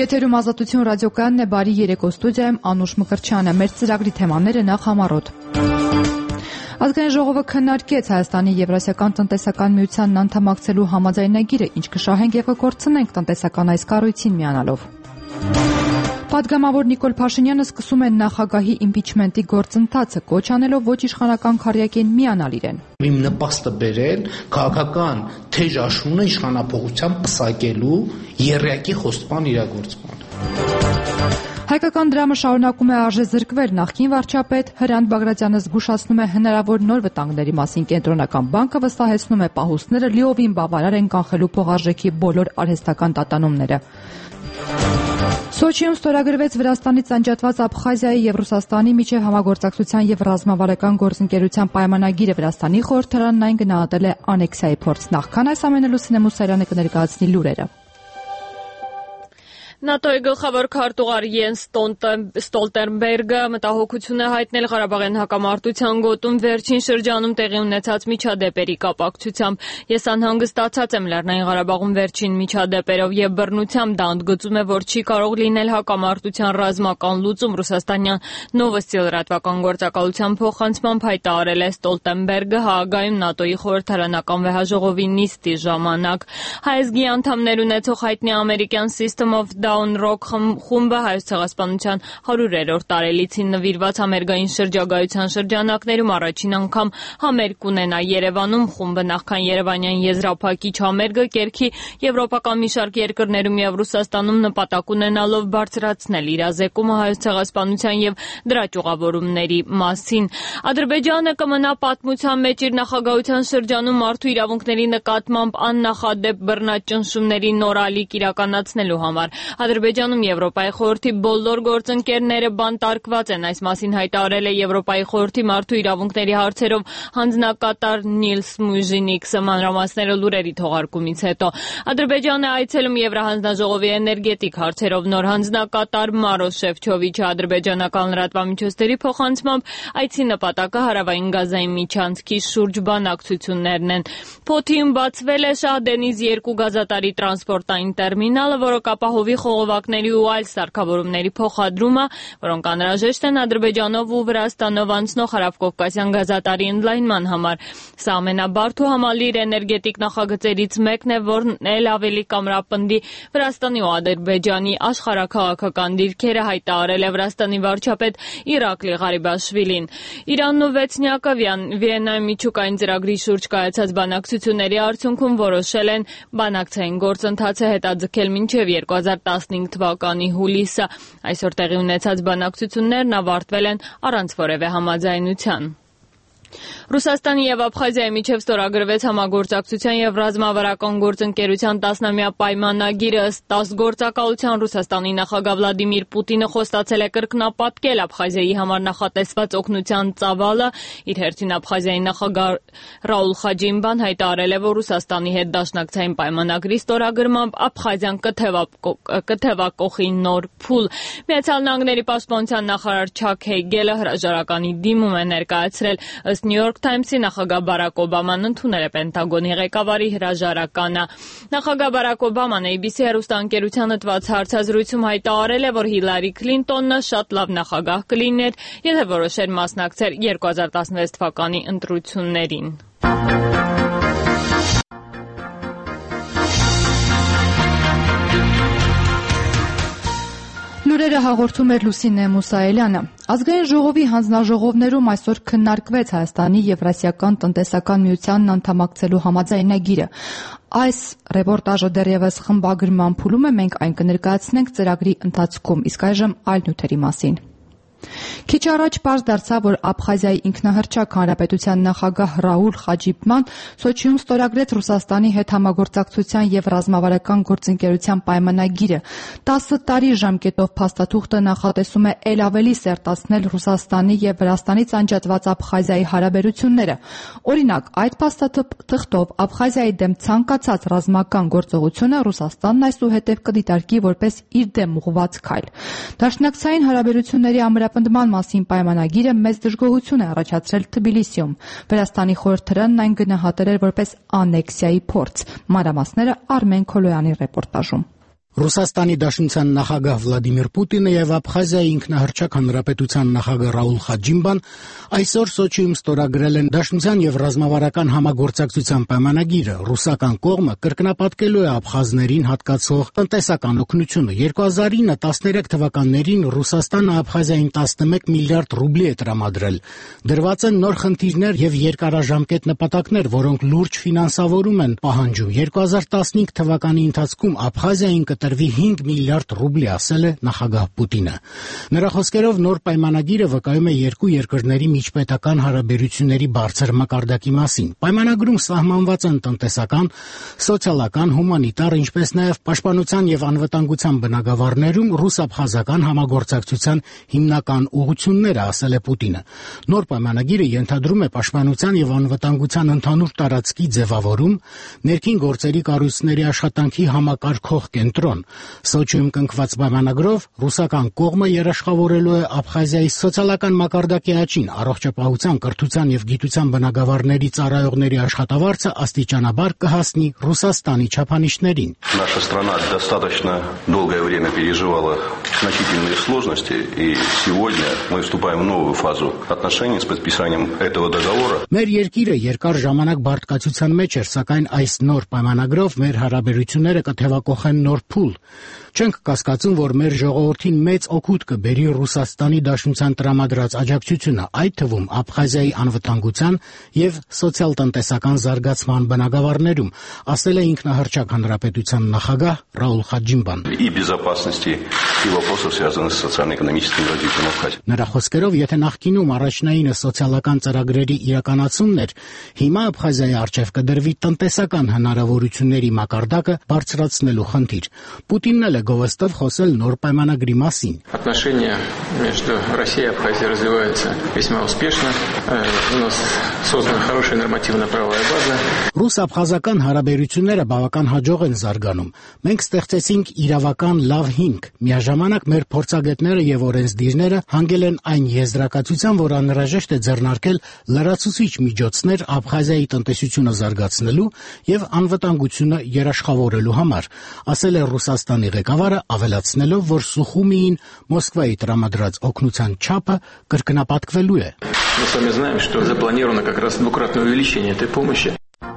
Եթերում Ազատություն ռադիոկայանն է, բարի երեկո, ստուդիայում Անուշ Մկրտչյանը, մեր ծրագրի թեմաները նախ համառոտ։ Ազգային ժողովը քննարկեց Հայաստանի Եվրասիական տնտեսական միությանն անդամակցելու համաձայնագիրը, ինչ կշահենք եւ կկործնենք տնտեսական այս կառույցին միանալով։ Պատգամավոր Նիկոլ Փաշինյանը սկսում է նախագահի իմպիչմենտի գործընթացը, կոչ անելով ոչ իշխանական քառյակին միանալ իրեն։ Իմ նպաստը բերել քաղաքական թեժ աշունը իշխանափոխության պսակելու եռյակի խոստման իրագործման։ Հայկական դրամը շարունակում է արժեզրկվել, նախկին վարչապետ Հրանտ Բագրատյանը զգուշացնում է հնարավոր նոր վտանգների մասին, Կենտրոնական բանկը վստահեցնում է պահուստները լիովին բավարար են կանխելու փոխարժեքի բոլոր արհեստական տատանումները։ Սոչիում ստորագրվեց Վրաստանից անջատված Աբխազիայի եւ Ռուսաստանի միջև համագործակցության եւ ռազմավարական գործընկերության պայմանագիրը։ Վրաստանի խորհրդարանն այն գնահատել է անեքսիայի փորձ։ Նախքան այս ամենը Լուսինե Մուսարյանը կներկայացնի լուրերը։ ՆԱՏՕ-ի գլխավոր քարտուղար Յենս Ստոլտենբերգը մտահոգություն է հայտնել Ղարաբաղյան հակամարտության գոտում վերջին շրջանում տեղի ունեցած միջադեպերի կապակցությամբ։ Ես անհանգստացած եմ Լեռնային Ղարաբաղում վերջին միջադեպերով եւ բռնությամբ դա ընդգծում է, որ չի կարող լինել հակամարտության ռազմական լուծում։ Ռուսաստանյան Նովոստի լրատվական գործակալության փոխանցմամբ հայտարարել է Ստոլտենբերգը Հաագայում ՆԱՏՕ-ի խորհրդարանական վեհաժողովի նիստի ժամանակ։ Հայազգի անդամներ ունեցող հայտնի ամերիկյան System of Down Rock խումբը Հայոց ցեղասպանության 100-րդ տարելիցին նվիրված համերգային շրջագայության շրջանակներում առաջին անգամ համերգ կունենա Երևանում։ Խումբը նախքան Երևանյան եզրափակիչ համերգը կերքի եվրոպական մի շարք երկրներում եւ Ռուսաստանում նպատակ ունենալով բարձրացնել իրազեկումը Հայոց ցեղասպանության եւ դրա ճյուղավորումների մասին։ Ադրբեջանը կմնա պատմության մեջ իր նախագահության շրջանում մարդու իրավունքների նկատմամբ աննախադեպ բռնաճնշումների նոր ալիք իրականացնելու համար։ Ադրբեջանում Եվրոպայի խորհրդի բոլոր գործընկերները բանտարկված են, այս մասին հայտարարել է Եվրոպայի խորհրդի մարդու իրավունքների հարցերով հանձնակատար Նիլս Մուժինիքսը մանրամասները լուրերի թողարկումից հետո։ Ադրբեջանը այցելում Եվրահանձնաժողովի էներգետիկ հարցերով նոր հանձնակատար Մարոս Շևչովիչը ադրբեջանական լրատվամիջոցների փոխանցմամբ այցի նպատակը հարավային գազային միջանցքի շուրջ բանակցություններն են։ Փոթիում բացվել է Շահդենիզ 2 գազատարի տրանսպորտային տերմինալը, որը կապահովի խողովակների ու այլ սարքավորումների փոխադրումը, որոնք անհրաժեշտ են Ադրբեջանով ու Վրաստանով անցնող հարավկովկասյան գազատարի ընդլայնման համար։ Սա ամենաբարդ ու համալիր էներգետիկ նախագծերից մեկն է, որն էլ ավելի կամրապնդի Վրաստանի ու Ադրբեջանի աշխարհաքաղաքական դիրքերը, հայտարարել է Վրաստանի վարչապետ Իրակլի Ղարիբաշվիլին։ Իրանն ու վեցնյակը Վիեննայում միջուկային ծրագրի շուրջ կայացած բանակցությունների արդյունքում որոշել են բանակցային գործընթացը հետաձգել մինչև 2015 թվականի հուլիսը։ Այսօր տեղի ունեցած բանակցություններն ավարտվել են առանց որևէ համաձայնության։ Ռուսաստանի եւ Աբխազիայի միջև ստորագրվեց համագործակցության եւ ռազմավարական գործընկերության 10-ամյա պայմանագիրը։ Ըստ ՏԱՍՍ գործակալության Ռուսաստանի նախագահ Վլադիմիր Պուտինը խոստացել է կրկնապատկել Աբխազիայի համար նախատեսված օգնության ծավալը։ Իր հերթին Աբխազիայի նախագահ Ռաուլ Խաջիմբան հայտարարել է, որ Ռուսաստանի հետ դաշնակցային պայմանագրի ստորագրմամբ Աբխազիան կթևակողի նոր փուլ։ Միացյալ Նահանգների պաշտպանության նախարար Չակ Հեյգելը հրաժարականի դիմում է ներկայացրել։ Ըստ New York Times-ի նախագահ Բարակ Օբաման ընդունել է Պենտագոնի ղեկավարի հրաժարականը։ Նախագահ Բարակ Օբաման ABC հեռուստաընկերությանը տված հարցազրույցում հայտարարել է, որ Հիլարի Քլինտոնը շատ լավ նախագահ կլիներ, եթե որոշեր մասնակցել 2016 թվականի ընտրություններին։ Լուրերը հաղորդում էր Լուսինե Մուսայելյանը։ Ազգային ժողովի հանձնաժողովներում այսօր քննարկվեց Հայաստանի Եվրասիական տնտեսական միությանն անդամակցելու համաձայնագիրը։ Այս ռեպորտաժը դեռևս խմբագրման փուլում է, մենք այն կներկայացնենք ծրագրի ընթացքում, իսկ այժմ այլ նյութերի մասին։ Քիչ առաջ պարզ դարձավ, որ Աբխազիայի ինքնահռչակ հանրապետության նախագահ Ռաուլ Խաջիմբան Սոչիում ստորագրեց Ռուսաստանի հետ համագործակցության եւ ռազմավարական գործընկերության պայմանագիրը։ 10 տարի ժամկետով փաստաթուղթը նախատեսում է ել ավելի սերտացնել Ռուսաստանի եւ Վրաստանից անջատված Աբխազիայի հարաբերությունները։ Օրինակ, այդ փաստաթղթով Աբխազիայի դեմ ցանկացած ռազմական գործողությունը Ռուսաստանն այսուհետև կդիտարկի որպես իր դեմ ուղղված քայլ։ Դաշնակցային հարաբերությունների ամրապնդման մասին պայմանագիրը մեծ դժգոհություն է առաջացրել Թբիլիսիում։ Վրաստանի խորհրդարանն այն գնահատել էր որպես անեքսիայի փորձ։ Մանրամասները Արմեն Քոլոյանի ռեպորտաժում։ Ռուսաստանի Դաշնության նախագահ Վլադիմիր Պուտինը եւ Աբխազիայի ինքնահռչակ հանրապետության նախագահ Ռաուլ Խաջիմբան այսօր Սոչիում ստորագրել են Դաշնության եւ ռազմավարական համագործակցության պայմանագիրը։ Ռուսական կողմը կրկնապատկելու է աբխազներին հատկացող տնտեսական օգնությունը։ 2009-13 թվականներին Ռուսաստանը Աբխազիային 11 միլիարդ ռուբլի է տրամադրել։ Դրված են նոր խնդիրներ եւ երկարաժամկետ նպատակներ, որոնք լուրջ ֆինանսավորում են պահանջում։ 2015 թվականի ընթացքում Աբխազիային տրվի 5 միլիարդ ռուբլի, ասել է նախագահ Պուտինը։ Նրա խոսքերով նոր պայմանագիրը վկայում է երկու երկրների միջպետական հարաբերությունների բարձր մակարդակի մասին։ Պայմանագրում սահմանված են տնտեսական, սոցիալական, հումանիտար, ինչպես նաև պաշտպանության եւ անվտանգության բնագավառներում ռուս-աբխազական համագործակցության հիմնական ուղղությունները, ասել է Պուտինը։ Նոր պայմանագիրը ենթադրում է պաշտպանության եւ անվտանգության ընդհանուր տարածքի ձևավորում, ներքին գործերի կառույցների աշխատանքի համակարգող կենտրոն։ Սոչիում կնքված պայմանագրով ռուսական կողմը երաշխավորելու է Աբխազիայի սոցիալական մակարդակի աճին, առողջապահության, կրթության եւ գիտության բնագավառների ծառայողների աշխատավարձը աստիճանաբար կհասնի Ռուսաստանի չափանիշներին։ Наша страна достаточно долгое время переживала значительные сложности, и сегодня мы вступаем в новую фазу отношений с подписанием этого договора. Մեր երկիրը երկար ժամանակ բարդկացության մեջ էր, սակայն այս նոր պայմանագրով մեր հարաբերությունները կթևակոխեն նոր փուլ։ Չենք կասկածում, որ մեր ժողովրդին մեծ օգուտ կբերի Ռուսաստանի Դաշնության տրամադրած աջակցությունը, այդ թվում Աբխազիայի անվտանգության եւ սոցիալ-տնտեսական զարգացման բնագավառներում, ասել է ինքնահռչակ հանրապետության նախագահ Ռաուլ Խաջիմբան։ И безопасности, и вопросов, связанных с социально-экономическим развитием Абхазии. Նրա խոսքերով, եթե նախկինում առաջնայինը սոցիալական ծրագրերի իրականացումն էր, հիմա Աբխազիայի առջև կդրվի տնտեսական հնարավորությունների մակարդակը բարձրացնելու խնդիր։ Պուտինն էլ է գովստով խոսել նոր պայմանագրի մասին։ Отношения между Россией и Абхазией развиваются весьма успешно. У нас создана хорошая нормативно-правовая база. Ռուս-աբխազական հարաբերությունները բավական հաջող են զարգանում։ Մենք ստեղծեցինք իրավական լավ հիմք։ Միաժամանակ մեր փորձագետները եւ օրենսդիրները հանգել են այն եզրակացության, որ անհրաժեշտ է ձեռնարկել լրացուցիչ միջոցներ Աբխազիայի տնտեսությունը զարգացնելու եւ անվտանգությունը երաշխավորելու համար, ասել է Ռուսաստանի ղեկավարը, ավելացնելով, որ Սուխումիին Մոսկվայի տրամադրած օգնության չափը կրկնապատկվելու է։ Мы с вами знаем, что запланировано как раз двукратное увеличение этой помощи.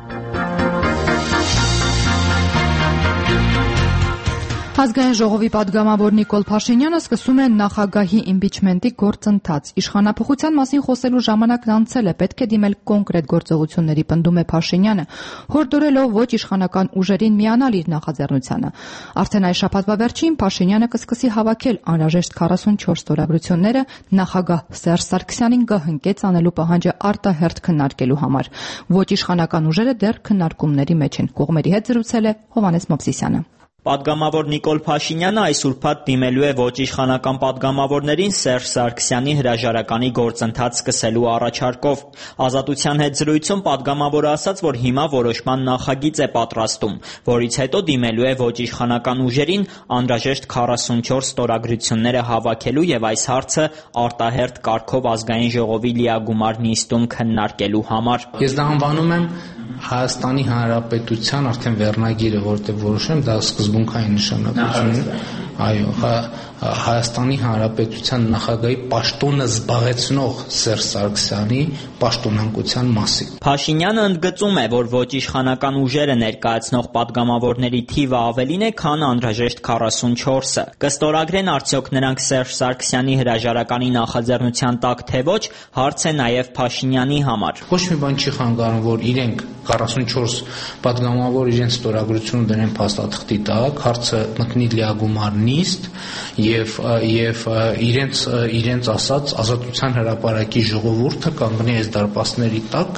Ազգային ժողովի падգամավոր Նիկոլ Փաշինյանը սկսում է նախագահի իմպիչմենտի գործընթաց։ Իշխանափոխության մասին խոսելու ժամանակն անցել է, պետք է դիմել կոնկրետ գործողությունների, պնդում է Փաշինյանը, հորդորելով ոչ իշխանական ուժերին միանալ իր նախաձեռնությանը։ Արդեն այս շաբաթվա վերջին Փաշինյանը կսկսի հավաքել անհրաժեշտ 44 ստորագրությունները նախագահ Սերժ Սարգսյանին գահընկեց անելու պահանջը արտահերթ քննարկելու համար։ Ոչ իշխանական ուժերը դեռ քննարկումների մեջ են։ Կողմերի հետ զրուցել է Հովհաննես Մովսիսյանը։ Պատգամավոր Նիկոլ Փաշինյանը այս ուրբաթ դիմելու է ոչ իշխանական պատգամավորներին Սերժ Սարգսյանի հրաժարականի գործընթաց սկսելու առաջարկով։ Ազատության հետ զրույցում պատգամավորը ասաց, որ հիմա որոշման նախագիծ է պատրաստում, որից հետո դիմելու է ոչ իշխանական ուժերին անհրաժեշտ 44 ստորագրությունները հավաքելու եւ այս հարցը արտահերթ կարգով ազգային ժողովի լիագումար նիստում քննարկելու համար։ Ես դա անվանում եմ Հայաստանի Հանրապետության արդեն վերնագիրը, որտեղ որոշեմ, դա սկզբունքային նշանակություն է, այո, Հայաստանի Հանրապետության նախագահի պաշտոնը զբաղեցնող Սերժ Սարգսյանի պաշտոնանկության մասին։ Փաշինյանը ընդգծում է, որ ոչ իշխանական ուժերը ներկայացնող պատգամավորների թիվը ավելին է, քան անհրաժեշտ 44-ը։ Կստորագրեն արդյոք նրանք Սերժ Սարգսյանի հրաժարականի նախաձեռնության տակ թե ոչ, հարց է նաև Փաշինյանի համար։ Ոչ մի բան չի խանգարում, որ իրենք 44 պատգամավոր իրենց ստորագրությունը դնեն փաստաթղթի տակ, հարցը մտնի լիագումար նիստ եւ իրենց ասած Ազատության հրապարակի ժողովուրդը կանգնի այս դարպասների տակ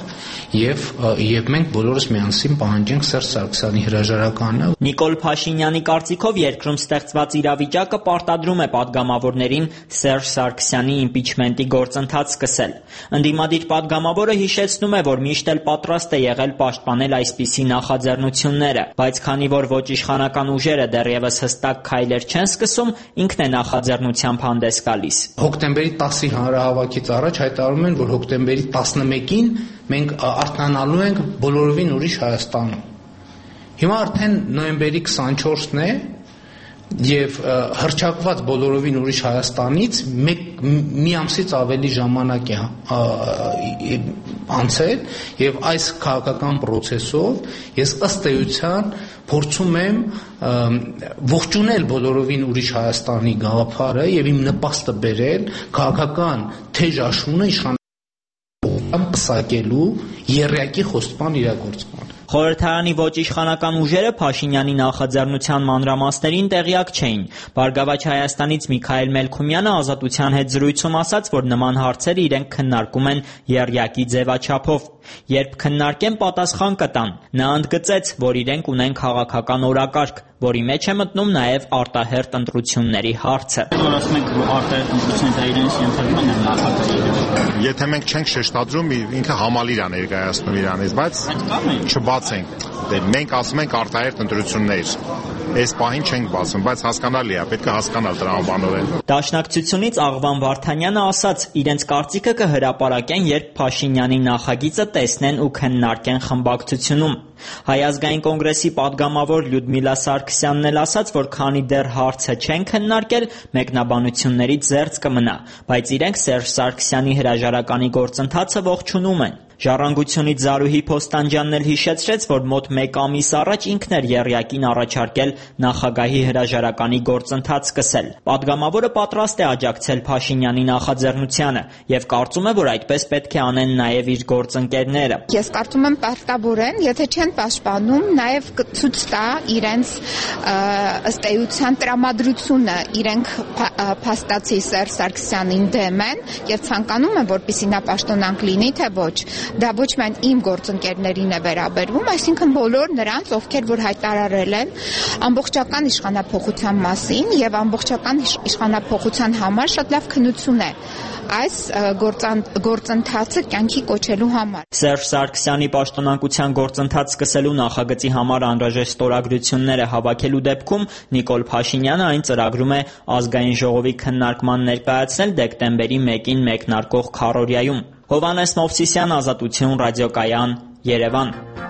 եւ մենք բոլորս միասին պահանջենք Սերժ Սարգսյանի հրաժարականը։ Նիկոլ Փաշինյանի կարծիքով երկրում ստեղծված իրավիճակը պարտադրում է պատգամավորներին Սերժ Սարգսյանի իմպիչմենտի գործընթաց սկսել։ Ընդդիմադիր պատգամավորը հիշեցնում է, որ միշտ էլ պատրաստ է եղել պաշտպանել այսպիսի նախաձեռնությունները, բայց քանի որ ոչ իշխանական ուժերը դեռևս հստակ քայլեր չեն սկսում, ինքն է նախաձեռնությամբ հանդես գալիս։ Հոկտեմբերի 10-ի հանրահավաքից առաջ հայտարարում են, որ հոկտեմբերի 11-ին մենք արթնանալու ենք բոլորովին ուրիշ Հայաստանում։ Հիմա արդեն նոյեմբերի 24-ն է, եւ հրճակված բոլորովին ուրիշ Հայաստանից մի ամսից ավելի ժամանակ է անցել եւ այս քաղաքական process-ով ես ըստ էության փորձում եմ ողջունել բոլորովին ուրիշ Հայաստանի գաղափարը եւ իմ նպաստը բերել քաղաքական թեժ աշունը իշխանության պսակելու եռյակի խոստման իրագործման։ Խորհրդարանի ոչ իշխանական ուժերը Փաշինյանի նախաձեռնության մանրամասներին տեղյակ չէին։ Բարգավաճ Հայաստանից Միքայել Մելքումյանը Ազատության հետ զրույցում ասաց, որ նման հարցեր իրենք քննարկում են եռյակի ձևաչափով։ Երբ քննարկեն, պատասխան կտան։ Նա ընդգծեց, որ իրենք ունեն քաղաքական օրակարգ, որի մեջ է մտնում նաև արտահերթ ընտրությունների հարցը։ Եթե մենք չենք շեշտադրում, ինքը համալիր է ներկայացնում իրանից, բայց չբացենք։ Մենք ասում ենք արտահերթ ընտրություններ։ Այս պահին չենք բացում, բայց հասկանալի է, պետք է հասկանալ տրամաբանորեն։ Դաշնակցությունից Աղվան Վարդանյանը ասաց, իրենց կարծիքը կհրապարակեն, երբ Փաշինյանի նախագիծը տեսնեն ու քննարկեն խմբակցությունում։ Հայ ազգային կոնգրեսի падգամավոր Լյուդմիլա Սարգսյանն էլ ասաց, որ քանի դեռ հարցը չեն քննարկել, մեկնաբանություններից զերծ կմնա, բայց իրենք Սերժ Սարգսյանի հրաժարականի գործընթացը ողջունում են։ Ժառանգությունից Զարուհի Փոստանջյանն էլ հիշեցրեց, որ մոտ 1 ամիս առաջ ինքն էր եռյակին առաջարկել նախագահի հրաժարականի գործընթաց սկսել։ Պատգամավորը պատրաստ է աջակցել Փաշինյանի նախաձեռնությանը եւ կարծում է, որ այդպես պետք է անեն նաեւ իր գործընկերները։ Ես կարծում եմ պարտավոր են, եթե չեն պաշտպանում, նաեւ ցույց տա իրենց ըստ էության տրամադրությունը, իրենք փաստացի Սերժ Սարգսյանին դեմ են եւ ցանկանում են, որպեսզի նա պաշտոնանկ լինի, թե ոչ։ Դա ոչ միայն իմ գործընկերներին է վերաբերվում, այսինքն բոլոր նրանց, ովքեր որ հայտարարել են ամբողջական իշխանափոխության մասին եւ ամբողջական իշխանափոխության համար շատ լավ քննություն է այս գործընթացը կյանքի կոչելու համար։ Սերժ Սարգսյանի պաշտոնանկության գործընթաց սկսելու նախագծի համար անհրաժեշտ ստորագրությունները հավաքելու դեպքում Նիկոլ Փաշինյանը այն ծրագրում է ազգային ժողովի քննարկման ներկայացնել դեկտեմբերի 1-ին մեկնարկող քառօրյայում։ Հովհաննես Մովսիսյան, Ազատություն, ռադիոկայան, Երևան։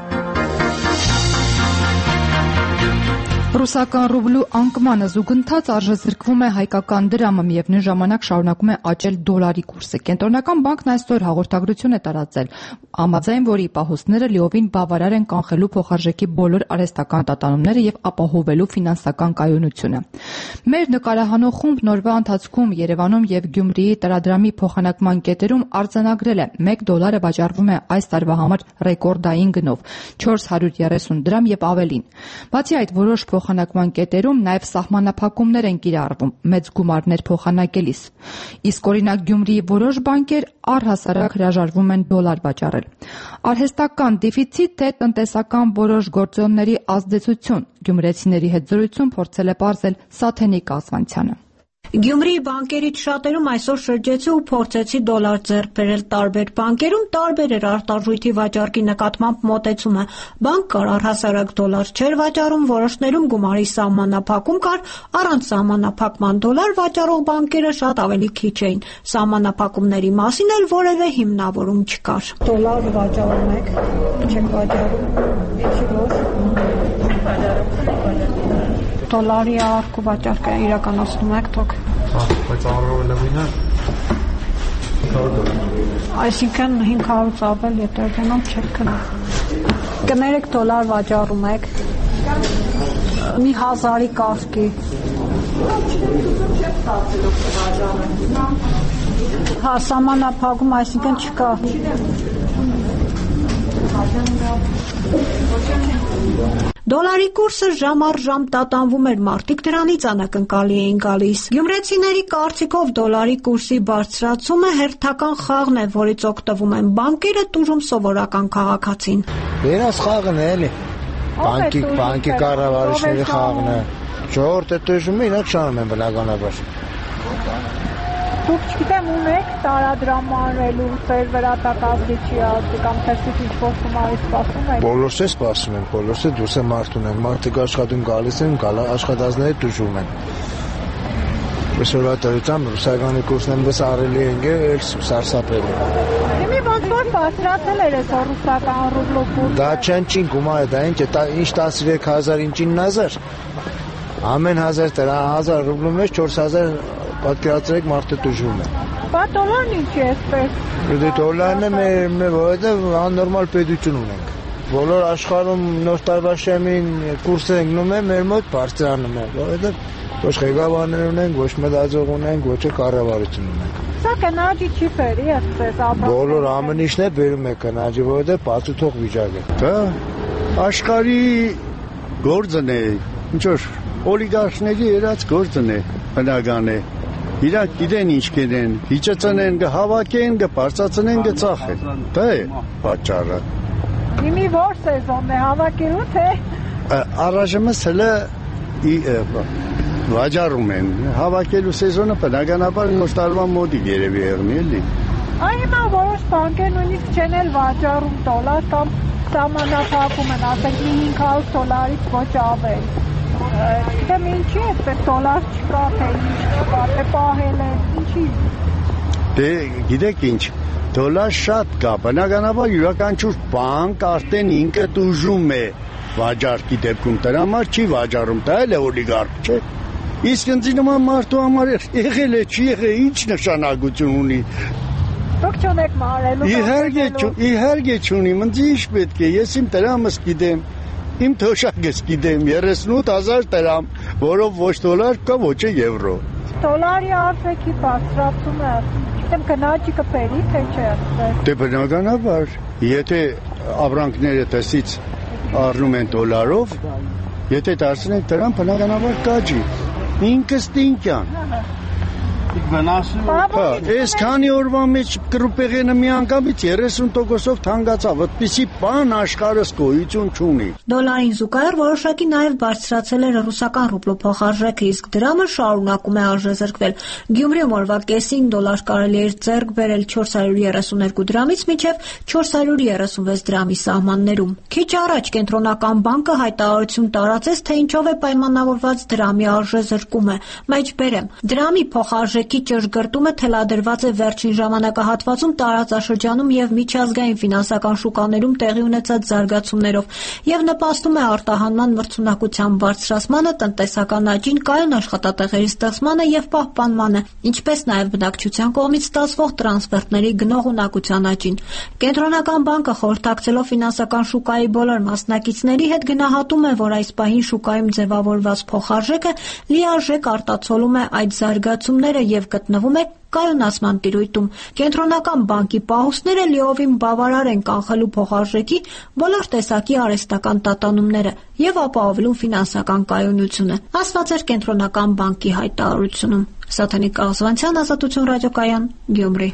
Ռուսական ռուբլու անկմանը զուգընթաց արժեզրկվում է հայկական դրամը, միևնույն ժամանակ շարունակում է աճել դոլարի կուրսը։ Կենտրոնական բանկն այսօր հաղորդագրություն է տարածել, համաձայն որի պահոստները լիովին բավարար են կանխելու փոխարժեքի բոլոր արհեստական տատանումները եւ ապահովելու ֆինանսական կայունությունը։ Մեր նկարահանող խումբն օրվա ընթացքում Երևանում եւ Գյումրիի տարադրամի փոխանակման կետերում արձանագրել է 1 դոլարը վաճառվում է այս տարվա համար ռեկորդային գնով 430 դրամ եւ ավելին։ Բացի այդ, որոշ փոխանակման կետերում նաև սահմանափակումներ են կիրառվում մեծ գումարներ փոխանակելիս։ Իսկ օրինակ Գյումրիի որոշ բանկեր առհասարակ հրաժարվում են դոլար վաճառել։ Արհեստական դեֆիցիտ թե տնտեսական որոշ գործոնների ազդեցություն գյումրեցիների հետ զրույցում փորձել է պարզել Սաթենիկ Ասվանցյանը։ Գյումրիի բանկերից շատերում այսօր շրջեցի ու փորձեցի դոլար ձեռք բերել տարբեր բանկերում, տարբեր էր արտարժույթի վաճառքի նկատմամբ մոտեցումը։ Բանկ կար առհասարակ դոլար չէր վաճառում, որոշներում գումարի սահմանափակում կար, առանց սահմանափակման դոլար վաճառող բանկերը շատ ավելի քիչ էին։ Սահմանափակումների մասին էլ որևէ հիմնավորում չկար։ Դոլար վաճառում եք, չեք վաճառում, ինչի որ դոլարի արկու վաճառքը իրականացնում եք դուք։ Բայց առավելովին է 500 դոլար։ Այսինքն 500-ից ավել եթե գնամ չեք գնա։ Կներեք դոլար վաճառում եք։ Մի 1000-ի կարգի։ Հա, սահմանափակում այսինքն չկա։ Դոլարի կուրսը ժամ առ ժամ տատանվում էր, մարդիկ դրանից անակնկալի էին գալիս։ Գյումրեցիների կարծիքով դոլարի կուրսի բարձրացումը հերթական խաղն է, որից օգտվում են բանկերը, տուժում սովորական քաղաքացին։ Վերաս խաղն է, էլի։ Բանկի կառավարիչների խաղն է։ Ժողովուրդը տուժում է, իրանք շանում են բնականաբար։ Դուք չգիտեմ ունեք տարադրամ անելու ծեր վրա տակազդիչի կամ թերսից ինչ-որ գումարի սպասում եք։ Բոլորս է սպասում ենք, բոլորս է դուրս է մարդ ունեն, մարդիկ աշխատում գալիս են, աշխատածները տուժում են։ Այսօրվա դրությամբ ռուսականի կուրսն այնպես առելի են գել, սարսափելի։ Իմի ոնց որ բարձրացել էր այսօր ռուսական ռուբլու կուրսը։ Դա չեն գումարը, դա ինչ 13000, ինչ 9000։ Ամեն 1000 ռուբլու մեջ 4000 պատկերացրեք մարդը դժում է։ Բա դոլարն ինչ է այսպես։ Դե դոլարն է մեր որովհետև աննորմալ պետություն ունենք։ Բոլոր աշխարհում նոր տարվա շեմին կուրսը ընկնում է, մեր մոտ բարձրանում է, որովհետև ոչ ղեկավարներ ունենք, ոչ մտածող ունենք, ոչ կառավարություն ունենք։ Սա կնաճի չի բերի այսպես ապա։ Բոլոր ամեն ինչն է բերում է կնաճի, որովհետև բացուտող վիճակ է։ Դա աշխարհի գործն է, ինչ որ օլիգարխների երած գործն է, բնական է։ Իրանք գիտեն ինչ կենեն, հիճեցնեն, կհավաքեն, կբարձրացնեն, կծախեն։ Դա է պատճառը։ Իմի որ սեզոնն է հավաքելու թե։ Առայժմս հələ վաճառում են։ Հավաքելու սեզոնը բնականաբար նոր տարվա մոդի երևի եղնի էլի։ Հիմա որոշ բանկեր նույնիսկ չեն էլ վաճառում դոլար կամ սահմանափակում են, ասենք $500 ոչ ավել։ Գիտեմ ինչի է, այդպես դոլար չկա, թե ինչ չկա, թե պահել է, ինչի։ Դե գիտեք ինչ, դոլար շատ կա, բնականաբար յուրաքանչյուր բանկ արդեն ինքը տուժում է վաճառքի դեպքում, դրա համար չի վաճառում, դա էլ է օլիգարխ, չէ։ Իսկ ինձ նման մարդու համար եղել է, չի եղել, ինչ նշանակություն ունի։ Դուք չունեք մարելու։ Իհարկե չունիմ, ինձ ինչ պետք է, ես իմ դրամս գիտեմ, իմ թոշակս գիտեմ, 38,000 դրամ, որով ոչ դոլար կա, ոչ եվրո։ Դոլարի արժեքի բարձրացումը, գիտեմ գնաճի կբերի, թե չէ։ Դե բնականաբար, եթե ապրանքները տեսից առնում են դոլարով, եթե դարձնենք դրան, բնականաբար կաճի։ Ինքստինքյան։ Այս քանի օրվա մեջ կրուպեղենը միանգամից 30%-ով թանկացավ, այդպիսի բան աշխարհս գոյություն չունի։ Դոլարին զուգահեռ որոշակի նաև բարձրացել էր ռուսական ռուբլու փոխարժեքը, իսկ դրամը շարունակում է արժեզրկվել։ Գյումրիում օրվա կեսին դոլար կարելի էր ձեռք բերել 432 դրամից մինչև 436 դրամի սահմաններում։ Քիչ առաջ Կենտրոնական բանկը հայտարարություն տարածեց, թե ինչով է պայմանավորված դրամի արժեզրկումը։ Մեջբերեմ, դրամի փոխարժեքի ճշգրտումը թելադրված է վերջին ժամանակահատվածում տարածաշրջանում եւ միջազգային ֆինանսական շուկաներում տեղի ունեցած զարգացումներով եւ նպաստում է արտահանման մրցունակության բարձրացմանը, տնտեսական աճին, կայուն աշխատատեղերի ստեղծմանը եւ պահպանմանը, ինչպես նաեւ բնակչության կողմից ստացվող տրանսֆերտների գնողունակության աճին։ Կենտրոնական բանկը խորհրդակցելով ֆինանսական շուկայի բոլոր մասնակիցների հետ գնահատում է, որ այս պահին շուկայում ձևավորված փոխարժեքը լիարժեք արտացոլում է այդ զարգացումները եւ գտնվում է կայունացման տիրույթում։ Կենտրոնական բանկի պահուստները լիովին բավարար են կանխելու փոխարժեքի բոլոր տեսակի արհեստական տատանումները եւ ապահովելու ֆինանսական կայունությունը, ասված էր Կենտրոնական բանկի հայտարարությունում։ Սաթենիկ Աղզվանցյան, Ազատություն ռադիոկայան, Գյումրի։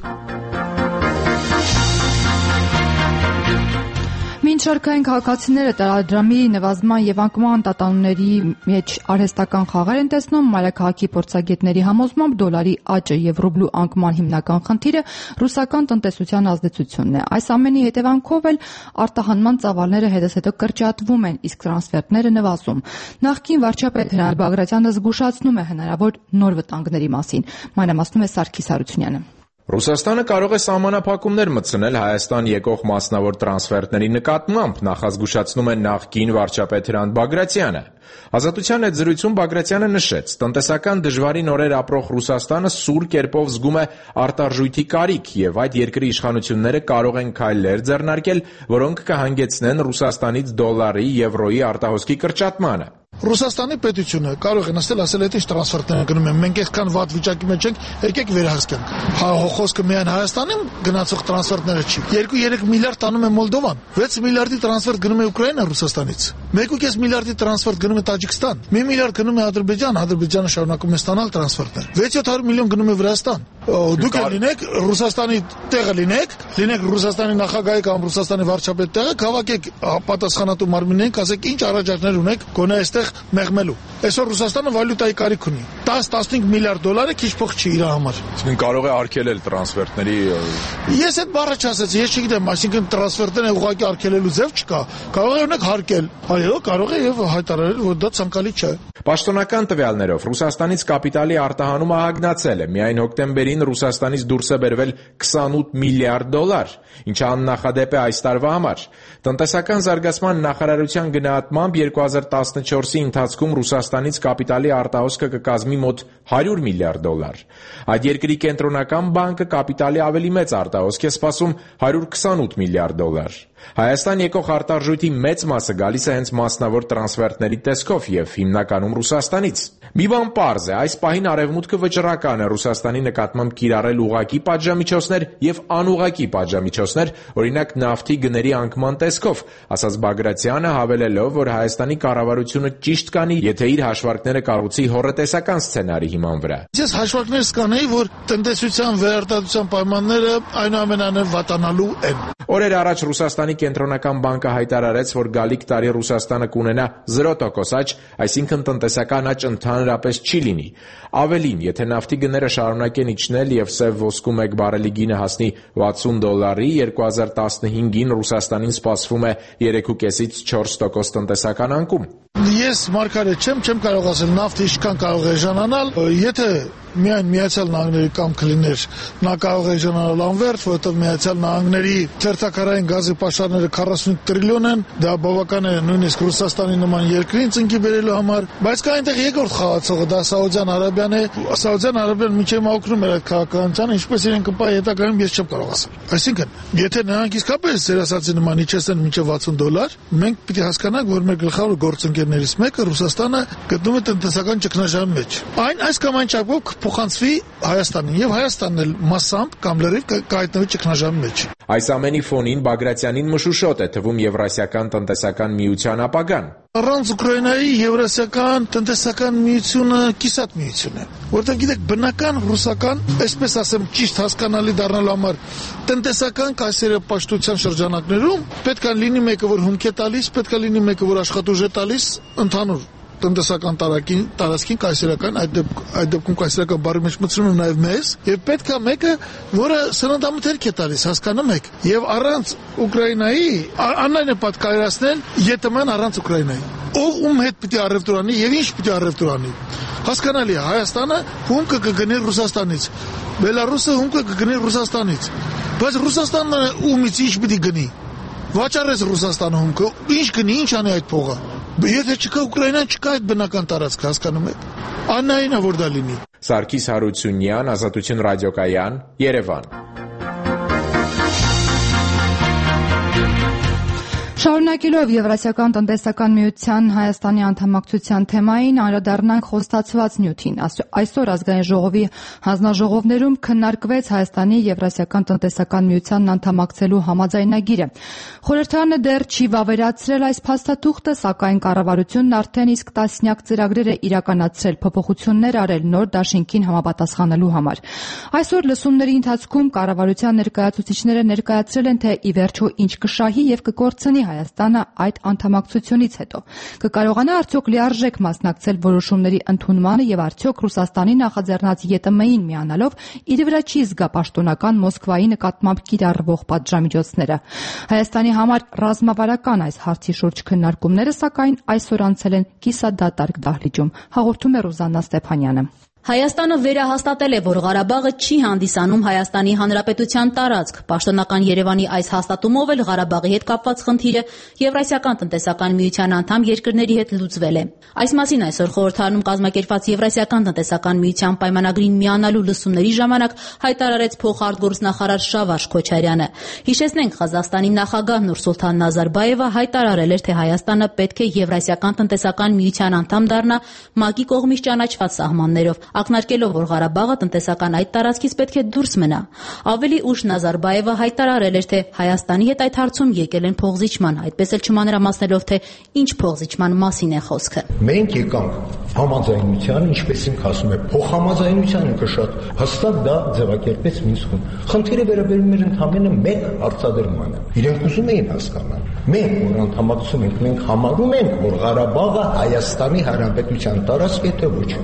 Մինչ շարքային քաղաքացիները տարադրամի նվազման եւ անկման տատանումների մեջ արհեստական խաղեր են տեսնում, մայրաքաղաքի փորձագետների համոզմամբ դոլարի աճը եւ ռուբլու անկման հիմնական խնդիրը ռուսական տնտեսության ազդեցությունն է։ Այս ամենի հետևանքով էլ արտահանման ծավալները հետզհետե կրճատվում են, իսկ տրանսֆերտները նվազում։ Նախկին վարչապետ Հրանտ Բագրատյանը զգուշացնում է հնարավոր նոր վտանգների մասին։ Մանրամասնում է Սարգիս Հարությունյանը։ Ռուսաստանը կարող է սահմանափակումներ մտցնել Հայաստան եկող մասնավոր տրանսֆերտների նկատմամբ, նախազգուշացնում է նախկին վարչապետ Հրանտ Բագրատյանը։ Ազատության հետ զրույցում Բագրատյանը նշեց, տնտեսական դժվարին օրեր ապրող Ռուսաստանը սուր կերպով զգում է արտարժույթի կարիք եւ այդ երկրի իշխանությունները կարող են քայլեր ձեռնարկել, որոնք կհանգեցնեն Ռուսաստանից դոլարի, եվրոյի արտահոսքի կրճատմանը։ Ռուսաստանի պետությունը կարող է նստել ասել այդ ինչ տրանսֆերտներ գնում են, մենք այսքան վատ վիճակի մեջ ենք, եկեք վերահսկենք։ Խոսքը միայն Հայաստանին գնացող տրանսֆերտները չի։ 2-3 միլիարդ տանում է Մոլդովան, 6 միլիարդի տրանսֆերտ գնում է Ուկրաինա Ռուսաստանից, 1.5 միլիարդի տրանսֆերտ գնում է Տաջիկստան, 1 միլիարդ գնում է Ադրբեջան, Ադրբեջանը շարունակում է ստանալ տրանսֆերտներ, 600 միլիոն գնում է Վրաստան։ Դուք լինեք Ռուսաստանի տեղը լինեք Ռուսաստանի նախագահի կամ Ռուսաստանի վարչապետի տեղը, հավաքեք պատասխանատու մարմիններին, ասեք ինչ առաջարկներ ունեք գոնե այստեղ մեղմելու։ Այսօր Ռուսաստանը վալյուտայի կարիք ունի, 10-15 միլիարդ դոլարը քիչ փող չի իր համար։ Իսկ կարող է արգելել տրանսֆերտների։ Ես այդ բառը չասեցի, ես չգիտեմ, այսինքն տրանսֆերտները ուղղակի արգելելու ձև չկա։ Կարող է օրինակ հարկել։ Այո, կարող է եւ հայտարարել, որ դա ցանկալի չէ։ Պաշտոնական տվյալներով Ռուսաստանից կապիտալի արտահանումը հագնացել է։ Միայն հոկտեմբերին Ռուսաստանից դուրս է բերվել 28 միլիարդ դոլար, ինչը աննախադեպ է այս տարվա համար։ Տնտեսական զարգացման նախարարության գնահատմամբ 2014-ի ընթացքում Ռուսաստանից կապիտալի արտահոսքը կկազմի մոտ 100 միլիարդ դոլար։ Այդ երկրի կենտրոնական բանկը կապիտալի ավելի մեծ արտահոսք է սպասում 128 միլիարդ դոլար։ Հայաստան եկող արտարժույթի մեծ մասը գալիս է հենց մասնավոր տրանսֆերտների տեսքով եւ հիմնականում Ռուսաստանից։ Մի բան պարզ է, այս պահին Արևմուտքը վճռական է Ռուսաստանի նկատմամբ կիրառել ուղղակի պատժամիջոցներ եւ անուղղակի պատժամիջոցներ, օրինակ նավթի գների անկման տեսքով, ասաց Բագրատյանը, հավելելով, որ Հայաստանի կառավարությունը ճիշտ կանի, եթե իր հաշվարկները կառուցի հոռետեսական սցենարի հիման վրա։ Ես հաշվարկներ սկանեի, որ տնտեսության վերարտադրության պայմանները այնուամենայնիվ վատանալու են։ Օրեր առաջ Ռուսաստանի կենտրոնական բանկը հայտարարեց, որ գալիք տարի Ռուսաստանը կունենա 0% աճ, այսինքն տնտեսական աճ ընդհանրապես չի լինի։ Ավելին, եթե նավթի գները շարունակեն իջնել եւ սև ոսկու 1 բարելի գինը հասնի $60, 2015-ին Ռուսաստանին սպասվում է 3.5-ից 4% տնտեսական անկում։ Ես մարգարետ չեմ կարող ասել նավթը ինչքան կարող է էժանանալ, եթե միայն Միացյալ Նահանգների կամքը լիներ, նա կարող է էժանանալ անվերջ, որովհետև Միացյալ Նահանգների թերթակարային գազի պաշարները 45 տրիլիոն են, դա բավական է նույնիսկ Ռուսաստանի նման երկրին ծնկի բերելու համար, բայց կա այնտեղ երկրորդ խաղացողը, դա Սաուդյան Արաբիան է։ Սաուդյան Արաբիան միջև մաքրում էր այդ քաղաքականությանը, ինչպես իրեն կպահի հետագայում ես չեմ կարող ասել։ Այսինքն, եթե նրանք իսկապես ծերասացի նման իջեցնեն մինչև $60, մենք պիտի հասկանանք, որ մեր գլխավոր գործընկերներից մեկը Ռուսաստանը գտնում է տնտեսական ճգնաժամի մեջ։ Այն այս կամ այն չափով փոխանցվի Հայաստանին եւ Հայաստանն էլ մասամբ կամ լրիվ կհայտնվի ճգնաժամի մեջ։ Այս ամենի ֆոնին Բագրատյանին մշուշոտ է թվում Եվրասիական տնտեսական միության ապագան։ Առանց Ուկրաինայի Եվրասիական տնտեսական միությունը կիսատ միություն է, որտեղ գիտեք բնական ռուսական, այսպես ասեմ, ճիշտ հասկանալի դառնալու համար տնտեսական կայսերապաշտության շրջանակներում պետք է լինի մեկը, որ հումք է տալիս, պետք է լինի մեկը, որ աշխատուժ է տալիս ընդհանուր տնտեսական տարածքին կայսերական, այդ դեպքում կայսերական բառի մեջ մտցնում եմ նաև մեզ, եւ պետք է մեկը, որը սննդամթերք է տալիս, հասկանում եք, եւ առանց Ուկրաինայի անայն է պատկերացնել ԵՏՄ-ն առանց Ուկրաինայի։ Ով ում հետ պիտի առևտուրանի եւ ինչ պիտի առևտուրանի։ Հասկանալի է, Հայաստանը հումքը կգնի Ռուսաստանից, Բելարուսը հումքը կգնի Ռուսաստանից, բայց Ռուսաստանը ումից ինչ պիտի գնի։ Վաճառես Ռուսաստանը հումքը, ինչ գնի, ինչ անի այդ փողը։ Եթե չկա Ուկրաինան, չկա այդ բնական տարածքը, հասկանում եք։ Աննայինը որ դա լինի։ Սարգիս Հարությունյան, Ազատություն ռադիոկայան, Երևան։ Շարունակելով Եվրասիական տնտեսական միության Հայաստանի անդամակցության թեմային, անդրադառնանք խոստացված նյութին։ Այսօր ազգային ժողովի հանձնաժողովներում քննարկվեց Հայաստանի Եվրասիական տնտեսական միությանն անդամակցելու համաձայնագիրը։ Խորհրդարանը դեռ չի վավերացրել այս փաստաթուղթը, սակայն կառավարությունն արդեն իսկ տասնյակ ծրագրեր է իրականացրել, փոփոխություններ արել նոր դաշինքին համապատասխանելու համար։ Այսօր լսումների ընթացքում կառավարության ներկայացուցիչները ներկայացրել են, թե ի վերջո ինչ կշահի եւ կկորցնի Հայաստանը այդ անդամակցությունից հետո։ Կկարողանա արդյոք լիարժեք մասնակցել որոշումների ընդունմանը եւ արդյոք Ռուսաստանի նախաձեռնած ԵՏՄ-ին միանալով իր վրա չի զգա պաշտոնական Մոսկվայի նկատմամբ կիրառվող պատժամիջոցները։ Հայաստանի համար ռազմավարական այս հարցի շուրջ քննարկումները սակայն այսօր անցել են կիսադատարկ դահլիճում, հաղորդում է Ռուզաննա Ստեփանյանը։ Հայաստանը վերահաստատել է, որ Ղարաբաղը չի հանդիսանում Հայաստանի Հանրապետության տարածք։ Պաշտոնական Երևանի այս հաստատումով էլ Ղարաբաղի հետ կապված խնդիրը Եվրասիական տնտեսական միության անդամ երկրների հետ լուծվել է։ Այս մասին այսօր խորհրդարանում կազմակերպված Եվրասիական տնտեսական միության պայմանագրին միանալու լսումների ժամանակ հայտարարեց փոխարտգործնախարար Շավարժ Քոչարյանը։ Հիշեցնենք, Ղազախստանի նախագահ Նուրսուլթան Նազարբայևը հայտարարել էր, թե Հայաստանը պետք է Եվրասիական տնտեսական միության անդամ դառնա ՄԱԿ-ի կողմից ճանաչված սահմաններով, ակնարկելով, որ Ղարաբաղը տնտեսական այդ տարածքից պետք է դուրս մնա։ Ավելի ուշ Նազարբայևը հայտարարել էր, թե Հայաստանի հետ այդ հարցում եկել են փոխզիջման, այդպես էլ չմանրամասնելով, թե ինչ փոխզիջման մասին է խոսքը։ Մենք եկանք համաձայնության, ինչպես ինք ասում է, փոխհամաձայնության, ինքը շատ հստակ դա ձևակերպեց Մինսկում։ Խնդիրը վերաբերում էր ընդհանրապես մեկ հարցադրմանը։ Իրենք ուզում էին հասկանալ։ Մենք, որ անդամակցում ենք, մենք համարում ենք, որ Ղարաբաղը Հայաստանի Հանրապետության տարածք է, թե ոչ։